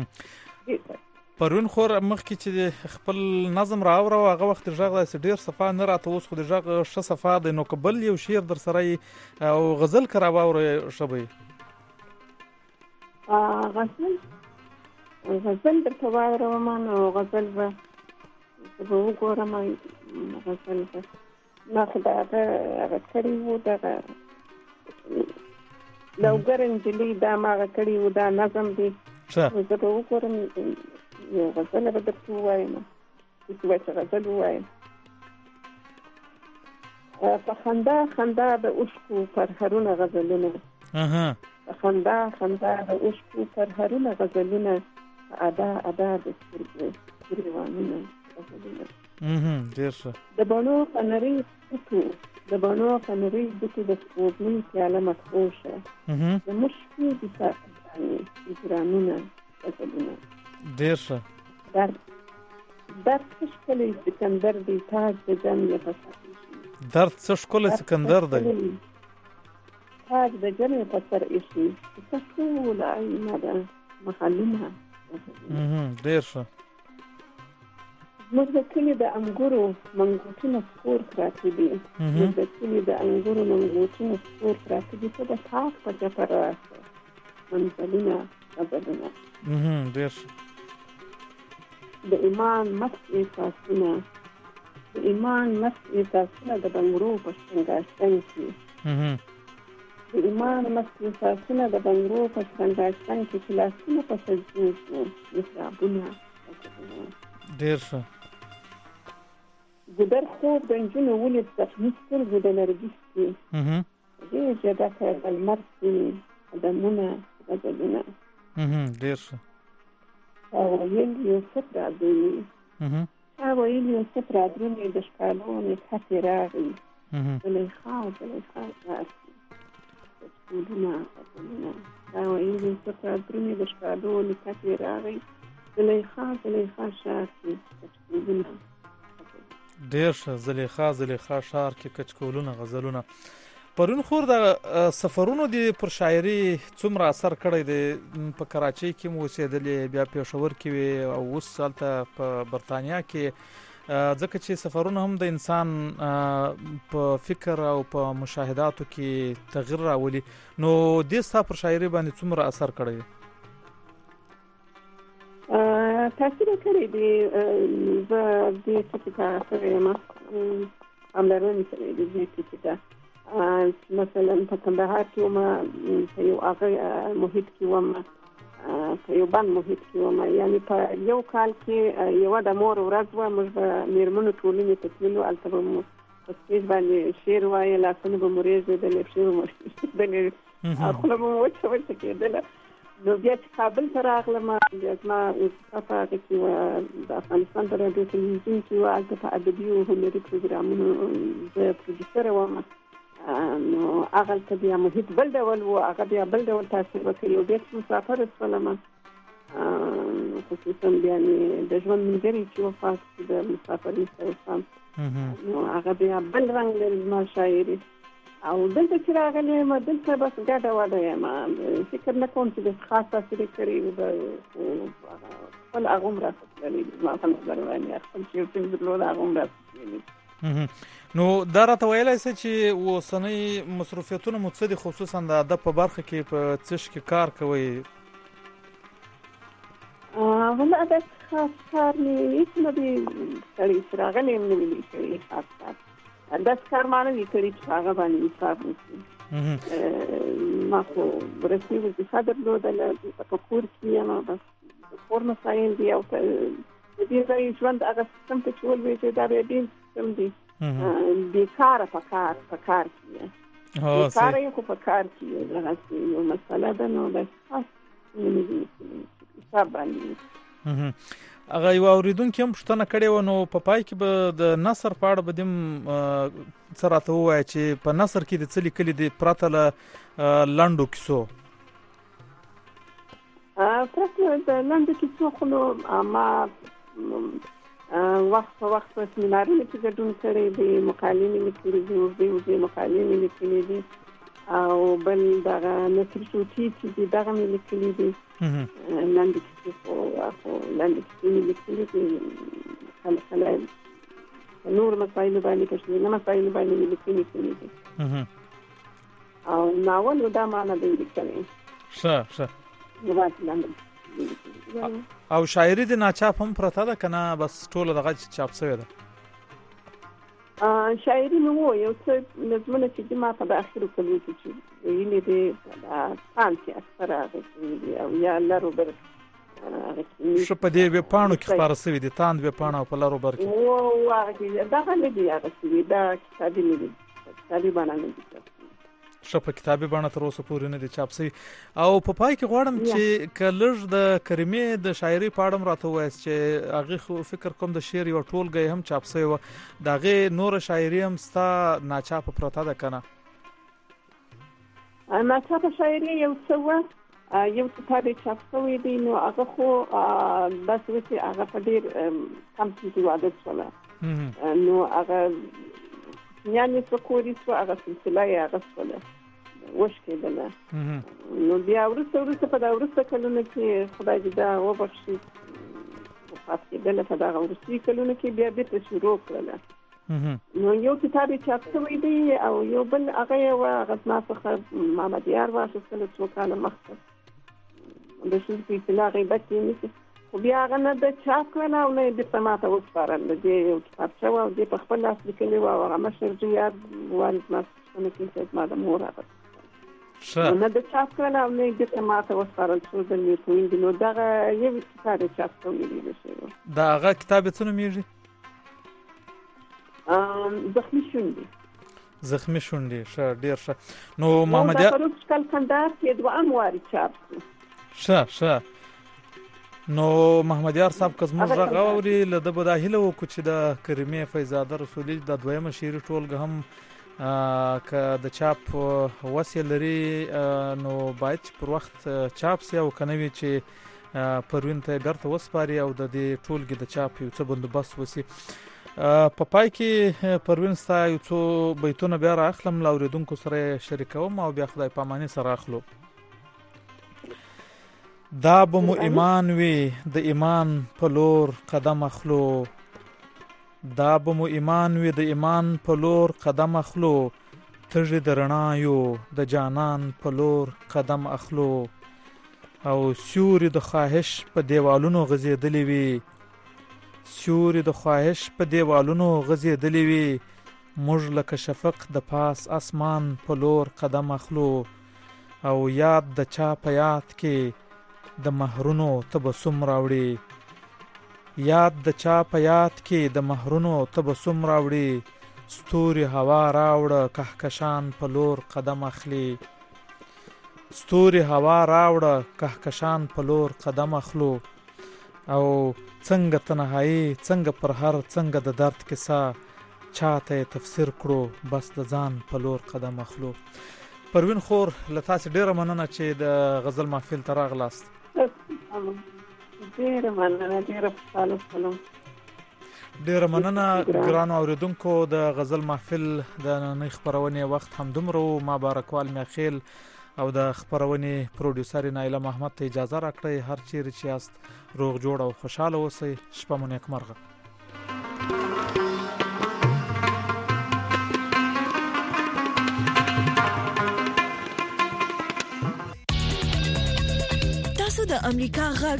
پرون خور مخکې چې خپل نظم راوړو هغه وخت غږ داسې ډېر صفا نه راته اوس خو د غږ ښه صفا دی نو که بل یو شعر در سره او غزل که راواورئ ښه به غزل غزل درته واوروم نو غزل به زه به وګورم غزل به ما خو د هغه هغه کړي وو دغه لوګر نجلۍ دا ما هغه کړي وو دا نظم دی زه به وګورم یو غزل به درته ووایم چې وایي چې غزل ووایم په خندا خندا د اوښکو پرهرونه غزلونه په خندا خندا د اوښکو پرهرونه غزلونه ادا ادا د سترګو ګریوانونه غزلونه ډېر ښه د بڼو په نرۍ بوټو د بڼو په نرۍ بوټو د سپوږمۍ پیاله مخروشه زموږ شپې د ساقطانې ګرانونه غزلونه ډېر ښه درد درد څه ښکلی سکندر دی تاج د جم یې په سر ایښي درد څه ښکلی سکندر دی تاج د جم یې په سر ایښي څه ټوله آینه ده محلونه ډېر ښه زموږ د کلي د انګورو منګوټونه سپور پراته دي زموږ د کلي د انګورو منګوټونه سپور پراته دي ته د تاک په جفر راسه منزلونه غزلونه ډېر ښه د ایمان مست احساسونه د ایمان مست احساسونه د بنګړو په شرنګاشتن کې د ایمان مست احساسونه د بنګړو په شرنګاشتن کې چې لاسونه په سجدو شو محرابونه ډېر ښه ګودر خوب د نجونو ولید زخمي سترګو د نرګس کې غېږه ډکه د لمر سپینې قدمونه غزلونه ډېر ښه تا ویل یوسف رادرونې تا ویل یوسف رادرونې د شکالو نکهتې راغی زلیخا زلیخا راسي تصویرونه غزلونه تا ویل یوسف رادرونې د شکالو نکهتې راغی زلیخا زلیخا ښار کې کچکولونه ډېر ښه زلیخا زلیخا ښار کې کچکولونه غزلونه پرون خور د سفرونو دی پر شاعري څومره اثر کړی دی په کراچۍ کې مو اوسېدلې بیا پېښور کې وې او اوس هلته په برطانیا کې ځکه چې سفرونه هم د انسان په فکر او په مشاهداتو کې تغییر راولي نو دې ستا پر شاعري باندې څومره اثر کړی دی تاثیر کړی دی زه دې ټکي ته سره یم همدارنګه سره دې ټکي ته مثلا په کندهار کې وم په یو هغه محیط کې وم په یو بند محیط کې وم یعنې په یو کال کې یوه د مور ورځ وه موږ به مېرمنو ټولنې ته تللو هلته به مو په سټېج باندې شعر وایه لاسونه به مو رېږدېدلې پښې به مو رېږدېدلې خوله به مو وچه وچه کېدله نو بیا چې کابل ته راغلم بیا زما وظیفه په هغه کې وه د افغانستان په راډیو تلویزیون کې وه هلته په ادبي او هنري پروګرامونو زه پروډیوسره وم نو هغلته بیا محیط بل ډول و هغه بیا بل ډول تاثیر وکړي او بیا چې مسافره شولم خصوصا بیا مې د ژوند ملګري چې وفات شو د مسافرۍ سره سم نو هغه بیا بل رنګ لري زما شاعري او دلته چې راغلی یم دلته بس ګډه وډه یم فکر نه کوم چې د خاص تاثیر کړی به خپل هغه هم راته تللی زما په نظر باندې خپل چې یو څه درلود هغه هم راته تللی نو دا راته ویلی سه چې اوسنۍ مصروفیتونه مو څه دي خصوصا د ادب په برخه کې په څه کې کار کوئ والله ادب خاص کار مې هېڅ نه دی کړی چې راغلی یم نه مې دی کړی خاص کار داسې کار ما نه وي کړي چې هغه باندې حساب وکړي ما خو رسمي وظیفه درلودله په کور کې یم بس د کور مسایل دي او د دې ځای ژوند هغه سیستم ته چې ولوېږي دا بیا ډېر سیستم دی بیکاره په کار په کار کې یې بیکاره یې خو په کار کې یې دغسې یو مسله ده نو داسې خاص نه مې دي حساب باندې هغه یو اوریدونکي هم پوښتنه کړې وه، نو په پای کې به د نثر په اړه به دې هم څه راته ووایه چې په نثر کې د څه لیکلي دي پرته له لنډو کیسو؟ پرته د لنډو کیسو خو نو ما وخت په وخت په سیمینارونو کې ګډون کړی دی، مقالې مې لیکلي دي، اوږدې اوږدې مقالې مې لیکلي دي، او بل دغه نثري ټوټې چې دي دغه مې لیکلي دي. لنډې کیسې خو لنډې کیسې مې لیکلي دي، کله کله په نورو مسایلو باندې په شنه مسایلو باندې مې لیکنې کړي دي، او ناول دا معنا دی لیکلی. ښه ښه. او شاعري د ناچاپ هم پرته ده که نه بس ټوله دغه چاپ شوې ده؟ شاعري مې وو، یو څه نظمونه چې دي ما په د اخرو کلو کې چې ویلي دي پان کې اکثره اغېستلي دي، او یا لر و بر اغېستلي. ښه، په دې ویبپاڼو کې خپاره شوي دي، تاند ویبپاڼه او په لر و بر کې؟ و هغه کې دغه نه دي اغېستلي، دا کتابي نه دي، کتابي بڼه نه دي. ښه، په کتابي بڼه تر اوسه پورې نه دي چاپ شوي. او په پای کې غواړم چې که لږ د کریمې د شاعري په اړه هم راته ووایاست چې هغې خو فکر کوم د شعر یوه ټولګه هم چاپ شوې وه، د هغې نوره شاعري هم ستا ناچاپه پرته ده که نه؟ ناچاپه شاعري یو څه وه، یو کتاب یې چاپ شوی دی، نو هغه خو داسې وه چې هغه په ډېر کم څه واده شوله، نو هغه یعنې څه کوري شوه، هغه سلسله یې هغه شوله وشکېدله. نو بیا وروسته وروسته په دا وروسته کلونو کې خدای دې دا وبخښي وفات کېدله، په دغه وروستي کلونو کې بیا بېرته شروع کړله. نو یو کتاب یې چاپ شوی دی، او یو بل هغه یې وه، هغه زما څخه محمد یار واخیستله څو کاله مخکې، د ښځو په اصطلاح غیبت یې نیسي، خو بیا هغه نه ده چاپ کړله او نه یې بېرته ما ته وسپارل. د دې یو کتابچه وه او دې په خپل لاس لیکلې وه، او هغه مشر زوی یار والد ما پوښتنه کوي چې زما د مور هغه نه ده چاپ کړله او نه یې بېرته ما ته وسپارل، څو ځل مې ښویندي. نو دغه یو کتاب یې چاپ شوی دی د شعرو. د هغه کتاب یې څه نومېږي؟ زخمي شونډې. زخمي شونډې، ښه، ډېر ښه. نو محمد یار د فروغ شکل کندهار کې دوهم وارې چاپ شو. ښه ښه. نو محمد یار صاحب که زموږ غږ اوري، له ده به دا هیله وکړو چې د کریمې فیضزاده رسولي د دویمه شعري ټولګه هم که د چاپ وس یې لري نو باید چې پر وخت چاپ سي، او که نه وي چې پروین ته یې بېرته وسپاري او د دې ټولګې د چاپ یو څه بندوبست وسي. په پای کې پروین ستا یو څو بیتونه بیا را اخلم، له اورېدونکو سره یې شریکوم او بیا خدای پاماني سره اخلو. دا به مو ایمان وي د ایمان په لور قدم اخلو، دا به مو ایمان وي د ایمان په لور قدم اخلو، تږي د رڼا یو د جانان په لور قدم اخلو. او سیوري د خواهش په دیوالونو غځېدلې وي، سیوري د خواهش په دیوالونو غځېدلې وي، موږ لکه شفق د پاس اسمان په لور قدم اخلو. او یاد د چا په یاد کې د مهرونو تبسم راوړي، یاد د چا په یاد کې د مهرونو تبسم راوړي، ستوري هوا راوړه کهکشان په لور قدم اخلي، ستوري هوا راوړه کهکشان په لور قدم اخلو. او څنګه تنهایی څنګه پر هر څنګه د درد کیسه، چاته تفسیر کړو بس د ځان په لور قدم اخلو. پروین خور له تاسې ډېره مننه چې د غزل محفل ته راغلاست. ډېره مننه، ډېره خوشحاله شولم. ډېره مننه ګرانو اورېدونکو. د غزل محفل د نننۍ خپرونې وخت همدومره و. ما بارکوال میاخیل او د خپرونې پروډیوسر نایله محمد ته اجازه راکړئ. هر چیرې چې یاست روغ جوړ او خوشحاله اوسئ. شپه مو نیکمرغه. تاسو د امریکا غږ